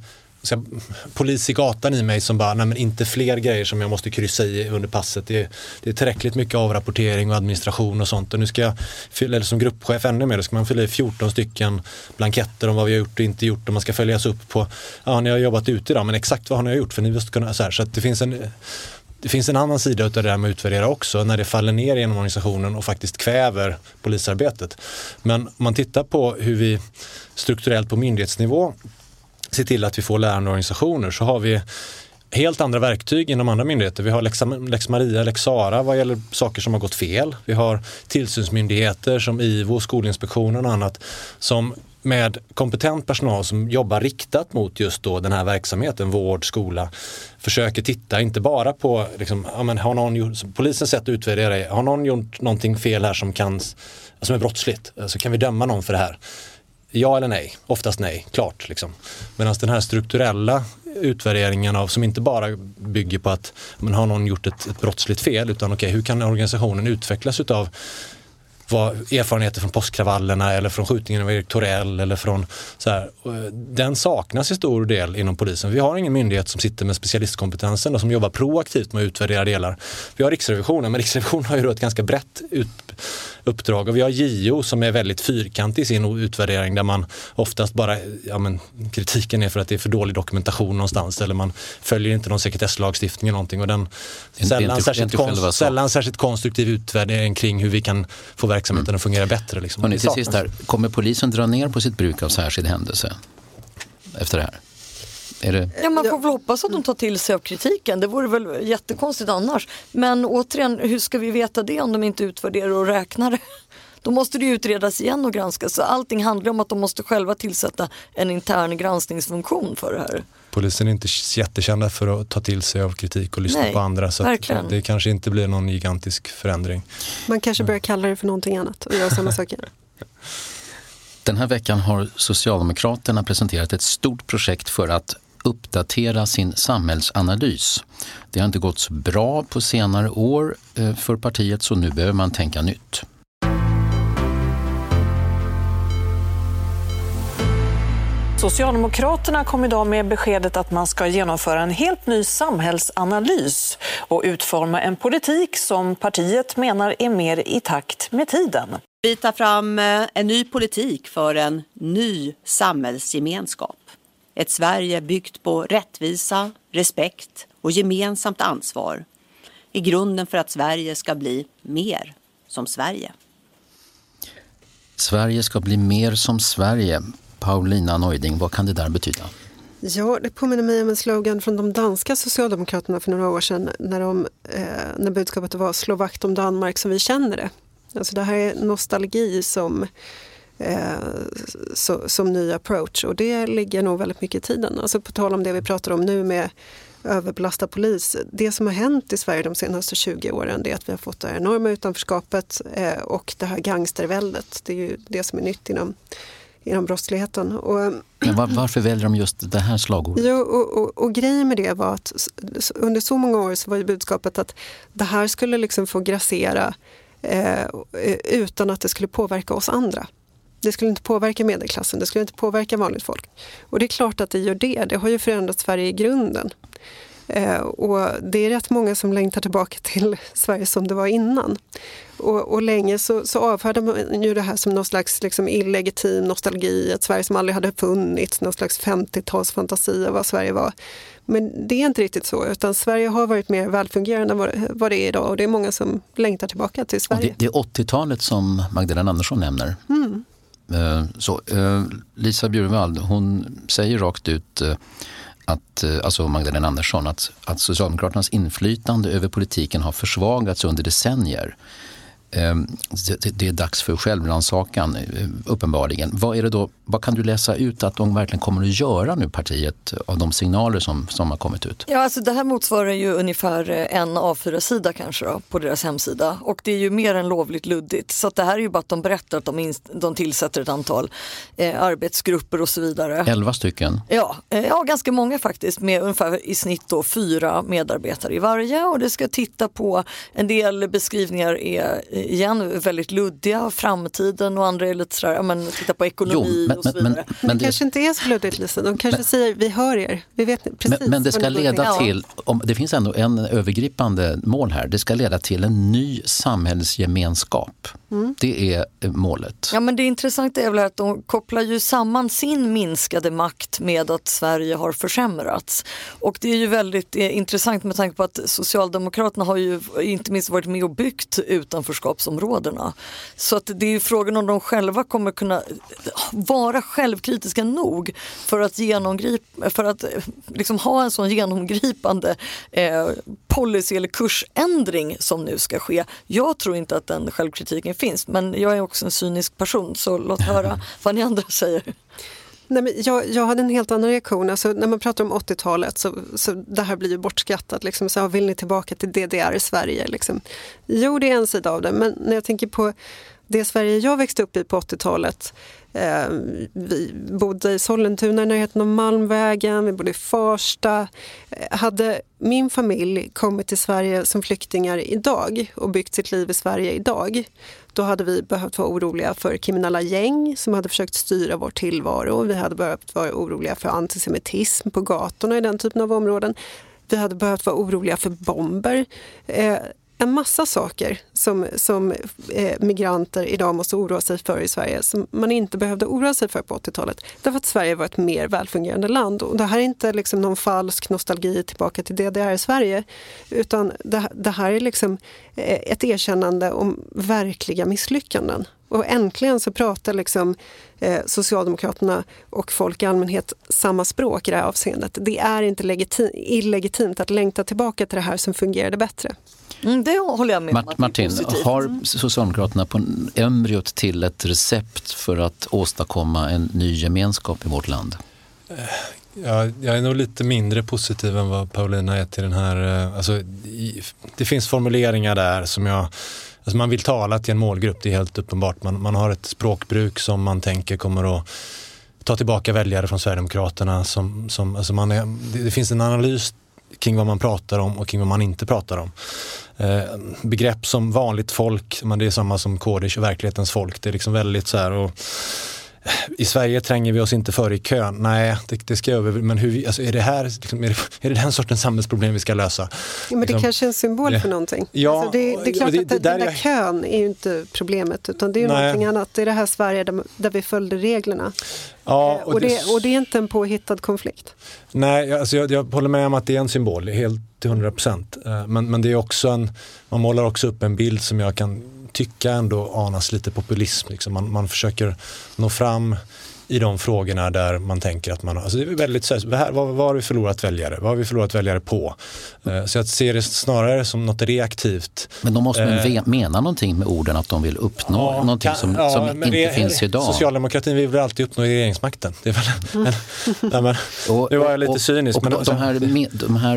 polis i gatan i mig som bara, nej men inte fler grejer som jag måste kryssa i under passet. Det är tillräckligt mycket avrapportering och administration och sånt. Och nu ska jag fylla, eller som gruppchef ännu mer, då ska man fylla i 14 stycken blanketter om vad vi har gjort och inte gjort. Och man ska följas upp på, ni har jobbat ute idag, men exakt vad har ni gjort? För ni måste kunna, så att det finns en annan sida av det där med att utvärdera också, när det faller ner genom organisationen och faktiskt kväver polisarbetet. Men om man tittar på hur vi strukturellt på myndighetsnivå se till att vi får lärande organisationer, så har vi helt andra verktyg inom andra myndigheter. Vi har Lex Maria, Lex Sara vad gäller saker som har gått fel. Vi har tillsynsmyndigheter som IVO, Skolinspektionen och annat som med kompetent personal som jobbar riktat mot just då den här verksamheten, vård, skola, försöker titta inte bara på liksom, har någon gjort, polisens sätt att utvärdera det, har någon gjort någonting fel här som är brottsligt, så kan vi döma någon för det här. Ja eller nej? Oftast nej, klart. Liksom. Medan den här strukturella utvärderingen som inte bara bygger på att har någon gjort ett brottsligt fel, utan hur kan organisationen utvecklas utav erfarenheter från påskkravallerna eller från skjutningen av Erik Torell eller från så här. Den saknas i stor del inom polisen. Vi har ingen myndighet som sitter med specialistkompetensen och som jobbar proaktivt med att utvärdera delar. Vi har Riksrevisionen, men Riksrevisionen har ju då ett ganska brett uppdrag. Och vi har JO som är väldigt fyrkantig i sin utvärdering, där man oftast bara, kritiken är för att det är för dålig dokumentation någonstans, eller man följer inte någon sekretesslagstiftning eller någonting, och den sällan särskilt konstruktiv utvärdering kring hur vi kan få verksamheten att fungera bättre. Liksom. Till sist här, kommer polisen dra ner på sitt bruk av särskild händelse efter det här? Ja, man får väl hoppas att de tar till sig av kritiken. Det vore väl jättekonstigt annars. Men återigen, hur ska vi veta det om de inte utvärderar och räknar det? Då måste det utredas igen och granskas. Så allting handlar om att de måste själva tillsätta en intern granskningsfunktion för det här. Polisen är inte jättekända för att ta till sig av kritik och lyssna på andra, så att det kanske inte blir någon gigantisk förändring. Man kanske börjar kalla det för någonting annat och göra samma saker. Den här veckan har Socialdemokraterna presenterat ett stort projekt för att uppdatera sin samhällsanalys. Det har inte gått så bra på senare år för partiet, så nu behöver man tänka nytt. Socialdemokraterna kom idag med beskedet att man ska genomföra en helt ny samhällsanalys och utforma en politik som partiet menar är mer i takt med tiden. Vi tar fram en ny politik för en ny samhällsgemenskap. Ett Sverige byggt på rättvisa, respekt och gemensamt ansvar. I grunden för att Sverige ska bli mer som Sverige. Sverige ska bli mer som Sverige. Paulina Neuding, vad kan det där betyda? Ja, det påminner mig om en slogan från de danska socialdemokraterna för några år sedan när budskapet var slå vakt om Danmark som vi känner det. Alltså det här är nostalgi som ny approach, och det ligger nog väldigt mycket i tiden. Alltså på tal om det vi pratar om nu med överbelastad polis. Det som har hänt i Sverige de senaste 20 åren, det är att vi har fått det enorma utanförskapet och det här gangsterväldet. Det är ju det som är nytt inom brottsligheten. Men varför väljer de just det här slagordet? Jo, och grejen med det var att under så många år så var ju budskapet att det här skulle liksom få grassera utan att det skulle påverka oss andra. Det skulle inte påverka medelklassen, det skulle inte påverka vanligt folk. Och det är klart att det gör det. Det har ju förändrat Sverige i grunden. Och det är rätt många som längtar tillbaka till Sverige som det var innan. Och länge så avfärdar man ju det här som någon slags liksom illegitim nostalgi, ett Sverige som aldrig hade funnits, någon slags 50-talsfantasi av vad Sverige var. Men det är inte riktigt så, utan Sverige har varit mer välfungerande än vad det är idag, och det är många som längtar tillbaka till Sverige. Det är 80-talet som Magdalena Andersson nämner. Lisa Bjurwald, hon säger rakt ut alltså Magdalena Andersson, att Socialdemokraternas inflytande över politiken har försvagats under decennier. Det är dags för självrannsakan, uppenbarligen. Vad kan du läsa ut att de verkligen kommer att göra nu, partiet, av de signaler som har kommit ut? Ja, alltså det här motsvarar ju ungefär en A4-sida kanske då, på deras hemsida. Och det är ju mer än lovligt luddigt. Så att det här är ju bara att de berättar att de tillsätter ett antal arbetsgrupper och så vidare. 11 stycken? Ja, ganska många faktiskt, med ungefär i snitt då 4 medarbetare i varje. Och det ska titta på, en del beskrivningar är igen väldigt luddiga, framtiden, och andra är lite sådär, titta på ekonomi och så vidare. Men det kanske inte är så luddigt, Lisa. De kanske säger, vi hör er. Vi vet precis. Men det ska leda till, det finns ändå en övergripande mål här, det ska leda till en ny samhällsgemenskap. Det är målet. Ja, men det intressanta är väl att de kopplar ju samman sin minskade makt med att Sverige har försämrats. Och det är ju väldigt intressant med tanke på att Socialdemokraterna har ju inte minst varit med och byggt utanförskapsområdena. Så att det är ju frågan om de själva kommer kunna vara självkritiska nog för att liksom ha en sån genomgripande policy eller kursändring som nu ska ske. Jag tror inte att den självkritiken finns, men jag är också en cynisk person, så låt höra vad ni andra säger. Nej, men jag hade en helt annan reaktion. Alltså, när man pratar om 80-talet så det här blir ju bortskattat. Liksom, så vill ni tillbaka till DDR i Sverige? Liksom. Jo, det är en sida av det. Men när jag tänker på det Sverige jag växte upp i på 80-talet. Vi bodde i Sollentuna i närheten av Malmvägen. Vi bodde i Farsta. Hade min familj kommit till Sverige som flyktingar idag och byggt sitt liv i Sverige idag, då hade vi behövt vara oroliga för kriminella gäng som hade försökt styra vår tillvaro. Vi hade behövt vara oroliga för antisemitism på gatorna i den typen av områden. Vi hade behövt vara oroliga för bomber. en massa saker som migranter idag måste oroa sig för i Sverige som man inte behövde oroa sig för på 80-talet. Därför att Sverige var ett mer välfungerande land. Och det här är inte liksom någon falsk nostalgi tillbaka till DDR i Sverige, utan det här är liksom ett erkännande om verkliga misslyckanden. Och äntligen så pratar liksom Socialdemokraterna och folk i allmänhet samma språk i det här avseendet. Det är inte illegitimt att längta tillbaka till det här som fungerade bättre. Det håller jag med om. Martin, har Socialdemokraterna på embryot till ett recept för att åstadkomma en ny gemenskap i vårt land? Jag är nog lite mindre positiv än vad Paulina är till den här. Alltså, det finns formuleringar där som alltså man vill tala till en målgrupp, det är helt uppenbart. Man har ett språkbruk som man tänker kommer att ta tillbaka väljare från Sverigedemokraterna. Alltså det finns en analys kring vad man pratar om och kring vad man inte pratar om. Begrepp som vanligt folk, det är samma som KD och verklighetens folk. Det är liksom väldigt så här. Och i Sverige tränger vi oss inte för i kön. Nej, det ska över. Men är det här liksom, är det den sortens samhällsproblem vi ska lösa? Ja, men det kanske är en symbol för någonting. Ja, alltså det är klart att den där kön är ju inte problemet, utan det är ju någonting annat. Det är det här Sverige där vi följde reglerna. Ja, och det är inte en påhittad konflikt. Nej, alltså jag håller med om att det är en symbol, helt till 100%. Men det är också man målar också upp en bild som jag kan tycka ändå anas lite populism. Liksom. Man försöker nå fram i de frågorna där man tänker att man... Alltså det är väldigt så här, vad har vi förlorat väljare? Vad har vi förlorat väljare på? Så jag ser det snarare som något reaktivt. Men de måste mena någonting med orden att de vill uppnå någonting som inte finns idag. Socialdemokratin vill väl alltid uppnå regeringsmakten. Det är väl, nu var jag lite cynisk. Och de här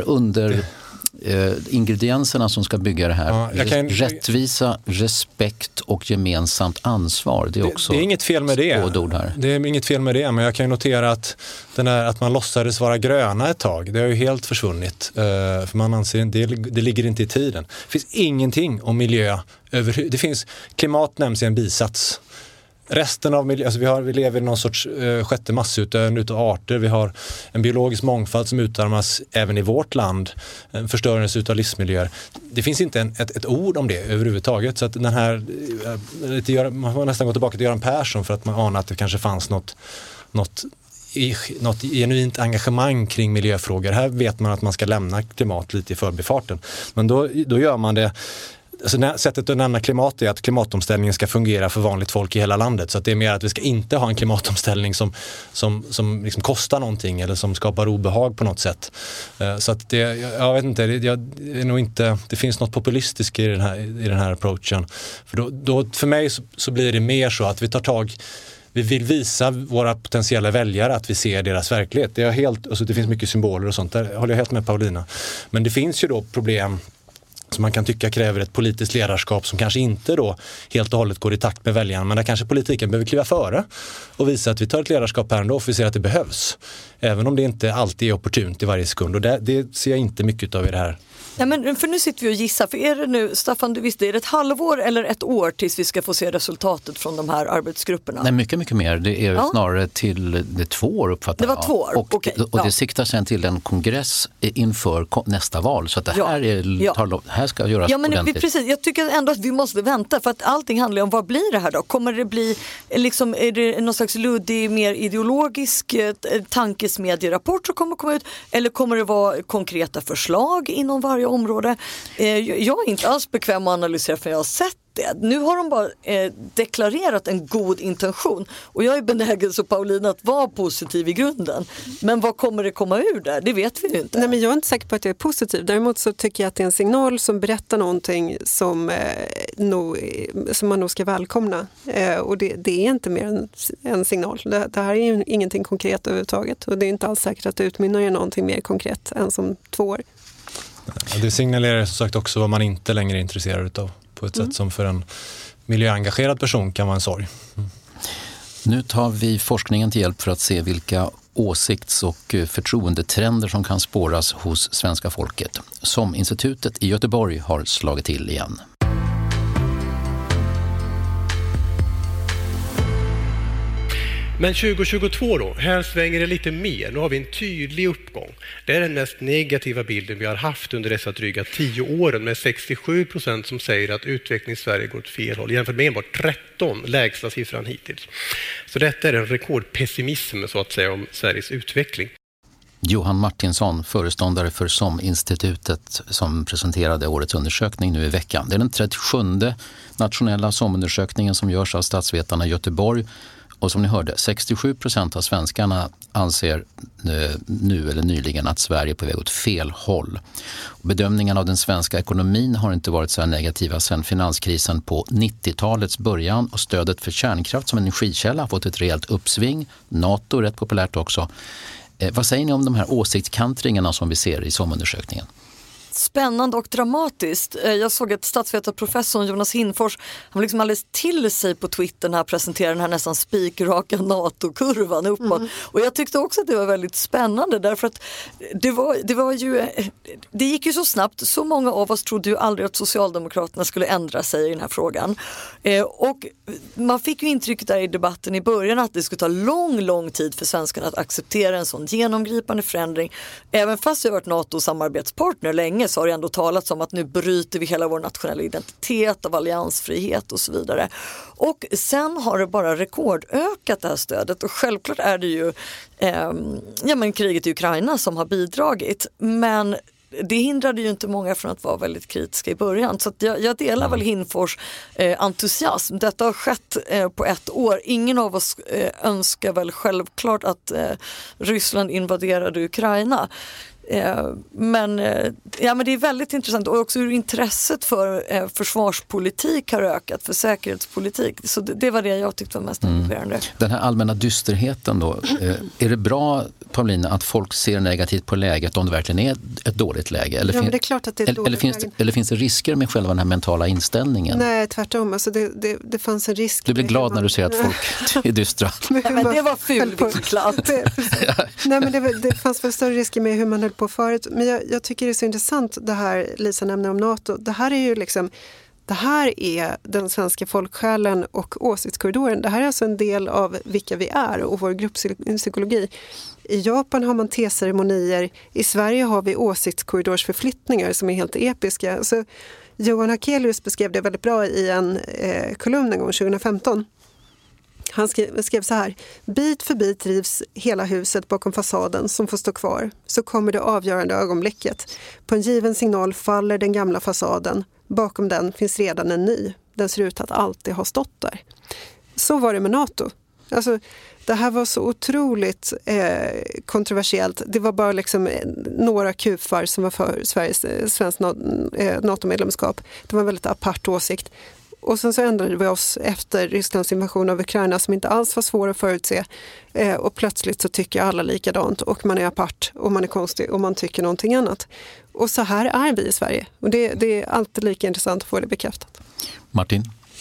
ingredienserna som ska bygga det här. Rättvisa, respekt och gemensamt ansvar. Det är också det är inget fel med det. Här. Det är inget fel med det, men jag kan ju notera att att man låtsades vara gröna ett tag, det har ju helt försvunnit. För man anser det ligger inte i tiden. Det finns ingenting om miljö det finns klimat nämns i en bisats. Resten av miljö, alltså vi lever i någon sorts sjätte massutdöende utav arter. Vi har en biologisk mångfald som utarmas även i vårt land. En förstörelse utav livsmiljöer. Det finns inte ett ord om det överhuvudtaget. Så att den här, man får nästan gå tillbaka till Göran Persson för att man anar att det kanske fanns något genuint engagemang kring miljöfrågor. Här vet man att man ska lämna klimat lite i förbifarten. Men då gör man det. Alltså, sättet att nämna klimat är att klimatomställningen ska fungera för vanligt folk i hela landet. Så att det är mer att vi ska inte ha en klimatomställning som liksom kostar någonting eller som skapar obehag på något sätt. Så att jag vet inte, det finns något populistiskt i den här approachen. För då för mig så blir det mer så att vi vill visa våra potentiella väljare att vi ser deras verklighet. Det finns mycket symboler och sånt, där håller jag helt med Paulina. Men det finns ju då problem som man kan tycka kräver ett politiskt ledarskap som kanske inte då helt och hållet går i takt med väljarna, men där kanske politiken behöver kliva före och visa att vi tar ett ledarskap här ändå, för vi ser att det behövs. Även om det inte alltid är opportunt i varje sekund, och det ser jag inte mycket av i det här. Ja, men för nu sitter vi och gissar, för är det nu, Staffan, du visste, är det ett halvår eller ett år tills vi ska få se resultatet från de här arbetsgrupperna? Nej, mycket mer. Det är snarare till 2 år, uppfattar jag. Det var 2 år, och det siktar sen till en kongress inför nästa val, så att det här ska göras ordentligt. Precis, jag tycker ändå att vi måste vänta, för att allting handlar om vad blir det här då? Kommer det bli, liksom, är det någon slags luddig, mer ideologisk tankesmedjerapport som kommer komma ut, eller kommer det vara konkreta förslag inom varje område? Jag är inte alls bekväm med att analysera, för jag har sett det. Nu har de bara deklarerat en god intention, och jag är benägen så Paulina att vara positiv i grunden. Men vad kommer det komma ur där? Det vet vi ju inte. Nej, men jag är inte säker på att jag är positiv. Däremot så tycker jag att det är en signal som berättar någonting som man nog ska välkomna. Och det är inte mer än en signal. Det här är ju ingenting konkret överhuvudtaget, och det är inte alls säkert att det utmynnar i någonting mer konkret än som 2 år. Det signalerar som sagt också vad man inte längre är intresserad av, på ett sätt som för en miljöengagerad person kan vara en sorg. Nu tar vi forskningen till hjälp för att se vilka åsikts- och förtroendetrender som kan spåras hos svenska folket. Som institutet i Göteborg har slagit till igen. Men 2022 då, här svänger det lite mer. Nu har vi en tydlig uppgång. Det är den mest negativa bilden vi har haft under dessa dryga 10 åren med 67% som säger att utvecklingen i Sverige går åt fel håll jämfört med enbart 13, lägsta siffran hittills. Så detta är en rekordpessimism så att säga om Sveriges utveckling. Johan Martinsson, föreståndare för SOM-institutet som presenterade årets undersökning nu i veckan. Det är den 37:e nationella SOM-undersökningen som görs av statsvetarna i Göteborg. Och som ni hörde, 67% av svenskarna anser nu eller nyligen att Sverige är på väg åt fel håll. Bedömningen av den svenska ekonomin har inte varit så här negativa sedan finanskrisen på 90-talets början och stödet för kärnkraft som energikälla har fått ett rejält uppsving. NATO är rätt populärt också. Vad säger ni om de här åsiktskantringarna som vi ser i SOM-undersökningen? Spännande och dramatiskt. Jag såg att statsvetarprofessorn Jonas Hinfors, han liksom alldeles till sig på Twitter när han presenterade den här nästan spikraka NATO-kurvan uppåt. Och jag tyckte också att det var väldigt spännande därför att det gick ju så snabbt. Så många av oss trodde ju aldrig att Socialdemokraterna skulle ändra sig i den här frågan. Och man fick ju intrycket där i debatten i början att det skulle ta lång tid för svenskarna att acceptera en sån genomgripande förändring. Även fast vi har varit NATO-samarbetspartner länge så har det ändå talats om att nu bryter vi hela vår nationella identitet av alliansfrihet och så vidare. Och sen har det bara rekordökat det här stödet och självklart är det ju kriget i Ukraina som har bidragit, men det hindrade ju inte många från att vara väldigt kritiska i början. Så att jag delar väl Hinfors entusiasm. Detta har skett på ett år. Ingen av oss önskar väl självklart att Ryssland invaderade Ukraina. Men det är väldigt intressant och också hur intresset för försvarspolitik har ökat, för säkerhetspolitik. Så det var det jag tyckte var mest engagerande. Den här allmänna dysterheten då, är det bra, Paulina, att folk ser negativt på läget om det verkligen är ett dåligt läge? Eller, det är klart att det är ett dåligt läge. Eller finns det risker med själva den här mentala inställningen? Nej, tvärtom. Alltså det fanns en risk. Du blir glad när du ser att folk är dystra. Men det var fulvinklat. Nej, men det fanns väl större risker med hur man höll på förut. Men jag tycker det är så intressant det här Lisa nämner om NATO. Det här är ju liksom, det här är den svenska folksjälen och åsiktskorridoren. Det här är alltså en del av vilka vi är och vår grupppsykologi. I Japan har man teceremonier. I Sverige har vi åsiktskorridorsförflyttningar som är helt episka. Så Johan Hakelius beskrev det väldigt bra i en kolumn en gång 2015. Han skrev så här: bit för bit rivs hela huset bakom fasaden som får stå kvar. Så kommer det avgörande ögonblicket. På en given signal faller den gamla fasaden. Bakom den finns redan en ny. Den ser ut att alltid ha stått där. Så var det med NATO. Alltså, det här var så otroligt kontroversiellt. Det var bara liksom några kufar som var för svenskt NATO-medlemskap. Det var en väldigt apart åsikt. Och sen så ändrade vi oss efter Rysslands invasion av Ukraina som inte alls var svår att förutse. Och plötsligt så tycker alla likadant och man är apart och man är konstig och man tycker någonting annat. Och så här är vi i Sverige. Och det är alltid lika intressant att få det bekräftat. Martin?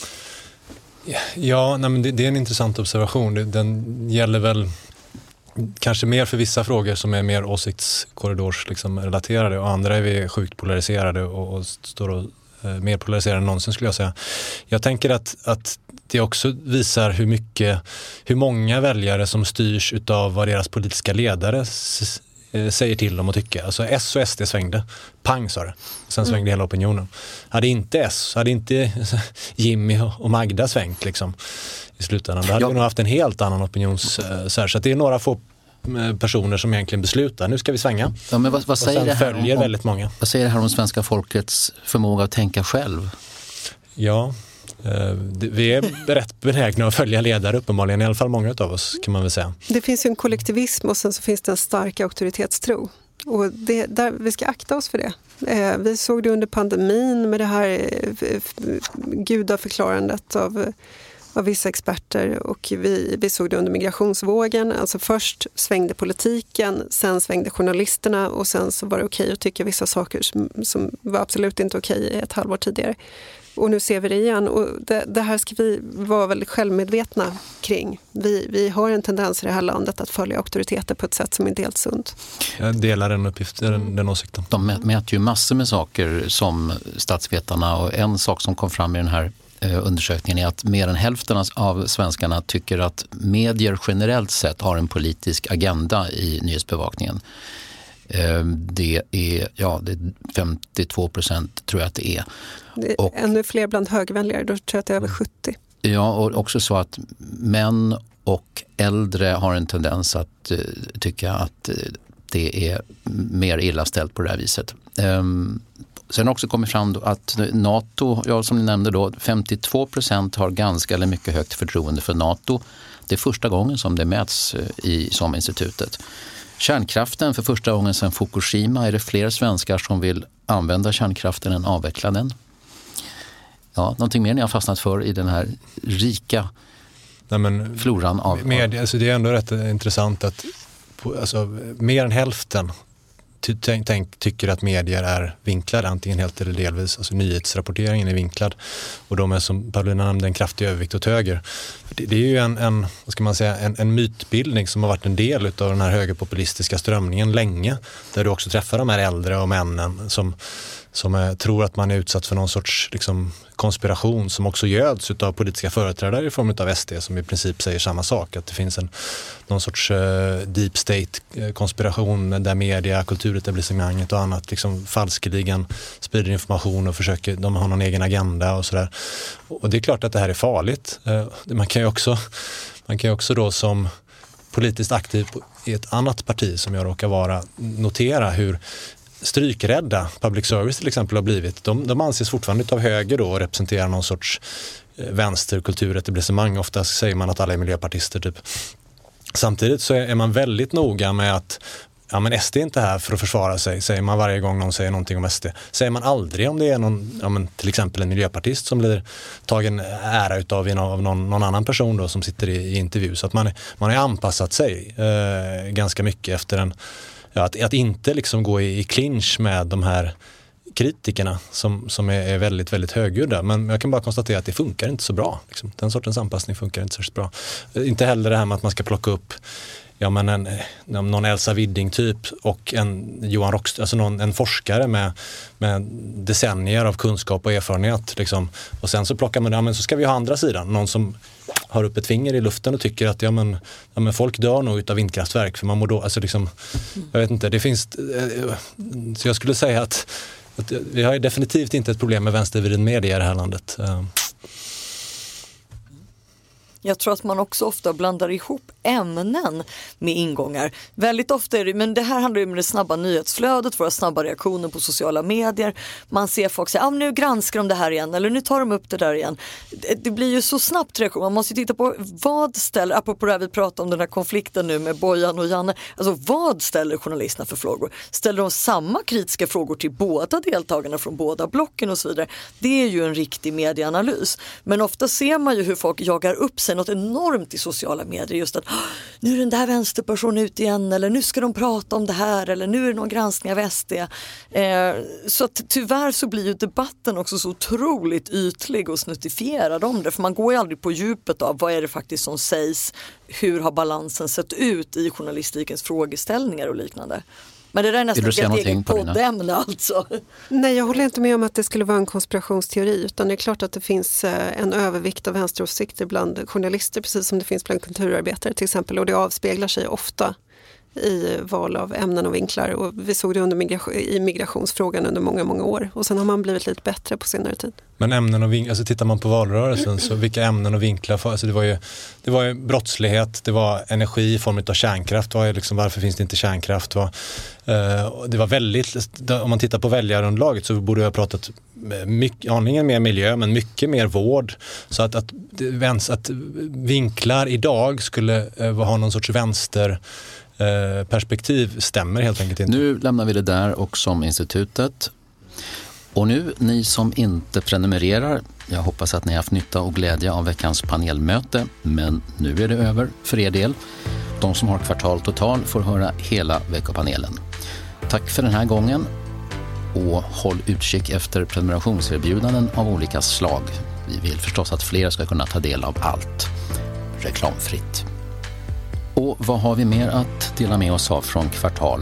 Ja, nej, men det är en intressant observation. Den gäller väl kanske mer för vissa frågor som är mer åsiktskorridors liksom, relaterade och andra är vi sjukt polariserade och står och mer polariserade än någonsin skulle jag säga. Jag tänker att det också visar hur många väljare som styrs utav vad deras politiska ledare säger till dem och tycker. Alltså S och SD svängde. Pang sa det. Sen svängde hela opinionen. Hade inte Jimmy och Magda svängt liksom, i slutändan. Då hade vi nog haft en helt annan opinions... Så att det är några få personer som egentligen beslutar. Nu ska vi svänga. Ja, men vad säger det här följer väldigt många. Vad säger det här om svenska folkets förmåga att tänka själv? Ja, vi är rätt benägna att följa ledare uppenbarligen, i alla fall många av oss kan man väl säga. Det finns ju en kollektivism och sen så finns det en stark auktoritetstro. Och vi ska akta oss för det. Vi såg det under pandemin med det här gudaförklarandet av vissa experter och vi såg det under migrationsvågen. Alltså först svängde politiken, sen svängde journalisterna och sen så var det okej att tycka vissa saker som var absolut inte okej ett halvår tidigare. Och nu ser vi det igen och det här ska vi vara väldigt självmedvetna kring. Vi har en tendens i det här landet att följa auktoriteter på ett sätt som inte är helt sunt. Jag delar den åsikten. De mäter ju massor med saker som statsvetarna och en sak som kom fram i den här undersökningen är att mer än hälften av svenskarna tycker att medier generellt sett har en politisk agenda i nyhetsbevakningen. Det är 52% tror jag att det är. Det är ännu fler bland högerväljare, då tror jag att det är över 70. Ja, och också så att män och äldre har en tendens att tycka att det är mer illa ställt på det här viset. Sen har också kommit fram då att NATO, som ni nämnde då, 52% har ganska eller mycket högt förtroende för NATO. Det är första gången som det mäts i SOM-institutet. Kärnkraften, för första gången sedan Fukushima är det fler svenskar som vill använda kärnkraften än avveckla den. Ja, någonting mer ni har fastnat för i den här rika floran av... Media, alltså det är ändå rätt intressant att mer än hälften tycker att medier är vinklade, antingen helt eller delvis. Alltså nyhetsrapporteringen är vinklad. Och de är, som Paulina nämnde, en kraftig övervikt åt höger. Det är ju en mytbildning som har varit en del av den här högerpopulistiska strömningen länge. Där du också träffar de här äldre och männen som tror att man är utsatt för någon sorts konspiration som också göds av politiska företrädare i form av SD som i princip säger samma sak. Att det finns någon sorts deep state-konspiration där media, kulturetablissemanget och annat falskeligen sprider information och försöker, de har någon egen agenda och sådär. Och det är klart att det här är farligt. Man kan ju också då som politiskt aktiv i ett annat parti som jag råkar vara notera hur strykrädda public service till exempel har blivit. De anses fortfarande av höger då och representerar någon sorts vänsterkulturetablissemang. Oftast säger man att alla är miljöpartister typ. Samtidigt så är man väldigt noga med att SD är inte här för att försvara sig, säger man varje gång någon säger någonting om SD. Säger man aldrig om det är någon, till exempel en miljöpartist som blir tagen ära av någon annan person då som sitter i intervju. Så att man har anpassat sig ganska mycket efter att inte gå i clinch med de här kritikerna som är väldigt, väldigt högljudda. Men jag kan bara konstatera att det funkar inte så bra. Den sortens anpassning funkar inte så bra. Inte heller det här med att man ska plocka upp någon Elsa Widding typ och en Johan Rockström, alltså en forskare med decennier av kunskap och erfarenhet och sen så plockar man så ska vi ha andra sidan, någon som har upp ett finger i luften och tycker att folk dör nog utav vindkraftverk för man mår då, jag vet inte, det finns, så jag skulle säga att vi har definitivt inte ett problem med vänstervriden media i det här landet. Jag tror att man också ofta blandar ihop ämnen med ingångar. Väldigt ofta är det, men det här handlar ju om det snabba nyhetsflödet, våra snabba reaktioner på sociala medier. Man ser folk säga, nu granskar de det här igen, eller nu tar de upp det där igen. Det blir ju så snabbt reaktion. Man måste titta på apropå det här vi pratar om den här konflikten nu med Bojan och Janne. Alltså vad ställer journalisterna för frågor? Ställer de samma kritiska frågor till båda deltagarna från båda blocken och så vidare? Det är ju en riktig medieanalys. Men ofta ser man ju hur folk jagar upp sig något enormt i sociala medier, just att nu är den där vänsterpersonen ut igen, eller nu ska de prata om det här, eller nu är det någon granskning av SD. Så att tyvärr så blir ju debatten också så otroligt ytlig och snuttifierad om det, för man går ju aldrig på djupet av vad är det faktiskt som sägs, hur har balansen sett ut i journalistikens frågeställningar och liknande. Men det där är nästan ett eget poddämne alltså. Nej, jag håller inte med om att det skulle vara en konspirationsteori, utan det är klart att det finns en övervikt av vänsteråsikter bland journalister, precis som det finns bland kulturarbetare till exempel, och det avspeglar sig ofta i val av ämnen och vinklar, och vi såg det i migrationsfrågan under många, många år, och sen har man blivit lite bättre på senare tid. Men ämnen och vinklar, alltså tittar man på valrörelsen så vilka ämnen och vinklar, alltså det var ju brottslighet, det var energi i form av kärnkraft, varför finns det inte kärnkraft, det var väldigt, om man tittar på väljarunderlaget så borde jag ha pratat aningen mer miljö, men mycket mer vård, så att vinklar idag skulle ha någon sorts vänster perspektiv stämmer helt enkelt inte. Nu lämnar vi det där och SOM-institutet. Och nu, ni som inte prenumererar, jag hoppas att ni har haft nytta och glädje av veckans panelmöte, men nu är det över för er del. De som har Kvartal Total får höra hela veckopanelen. Tack för den här gången, och håll utkik efter prenumerationserbjudanden av olika slag. Vi vill förstås att fler ska kunna ta del av allt reklamfritt. Och vad har vi mer att dela med oss av från Kvartal?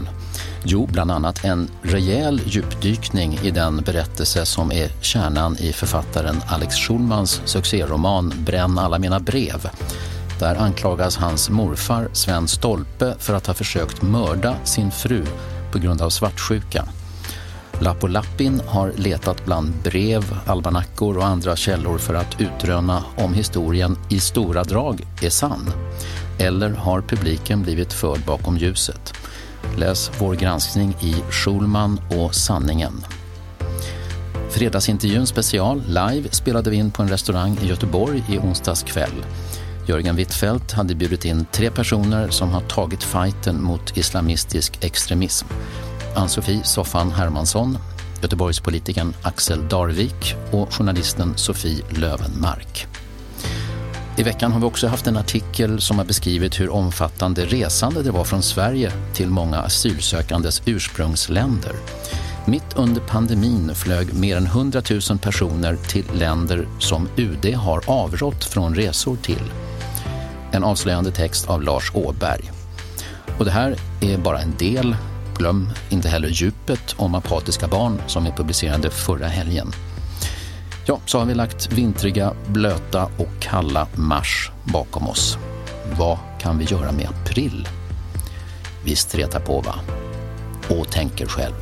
Jo, bland annat en rejäl djupdykning i den berättelse som är kärnan i författaren Alex Schulmans succéroman Bränn alla mina brev. Där anklagas hans morfar Sven Stolpe för att ha försökt mörda sin fru på grund av svartsjuka. Lappo Lappin har letat bland brev, almanackor och andra källor för att utröna om historien i stora drag är sann. Eller har publiken blivit förd bakom ljuset? Läs vår granskning i Schulman och sanningen. Fredagsintervjun special live spelade vi in på en restaurang i Göteborg i onsdags kväll. Jörgen Wittfeldt hade bjudit in 3 personer som har tagit fighten mot islamistisk extremism. Ann-Sofie Soffan Hermansson, Göteborgspolitikern Axel Darvik och journalisten Sofie Lövenmark. I veckan har vi också haft en artikel som har beskrivit hur omfattande resande det var från Sverige till många asylsökandes ursprungsländer. Mitt under pandemin flög mer än 100 000 personer till länder som UD har avrått från resor till. En avslöjande text av Lars Åberg. Och det här är bara en del. Glöm inte heller djupet om apatiska barn som är publicerade förra helgen. Ja, så har vi lagt vintriga, blöta och kalla mars bakom oss. Vad kan vi göra med april? Vi stretar på, va? Och tänker själv.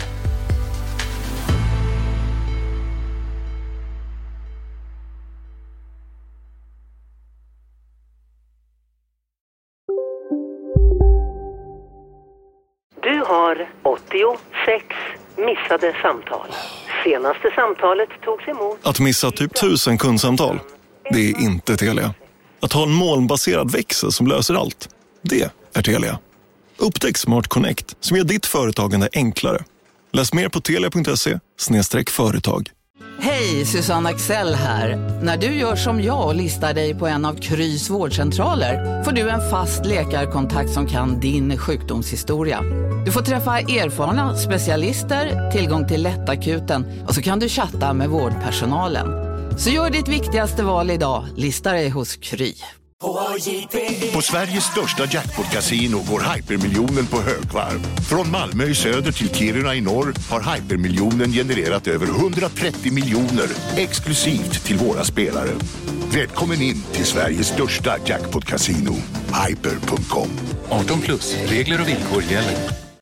Du har 86 missade samtal. Senaste samtalet togs emot... Att missa typ 1000 kundsamtal, det är inte Telia. Att ha en molnbaserad växel som löser allt, det är Telia. Upptäck Smart Connect som gör ditt företagande enklare. Läs mer på telia.se/företag. Hej, Susanne Axel här. När du gör som jag och listar dig på en av Krys vårdcentraler får du en fast läkarkontakt som kan din sjukdomshistoria. Du får träffa erfarna specialister, tillgång till lättakuten och så kan du chatta med vårdpersonalen. Så gör ditt viktigaste val idag, lista dig hos Kry. På Sveriges största jackpot-casino går hypermiljonen på högvarv. Från Malmö i söder till Kiruna i norr har hypermiljonen genererat över 130 miljoner exklusivt till våra spelare. Välkommen in till Sveriges största jackpot-casino, hyper.com. 18+, regler och villkor gäller.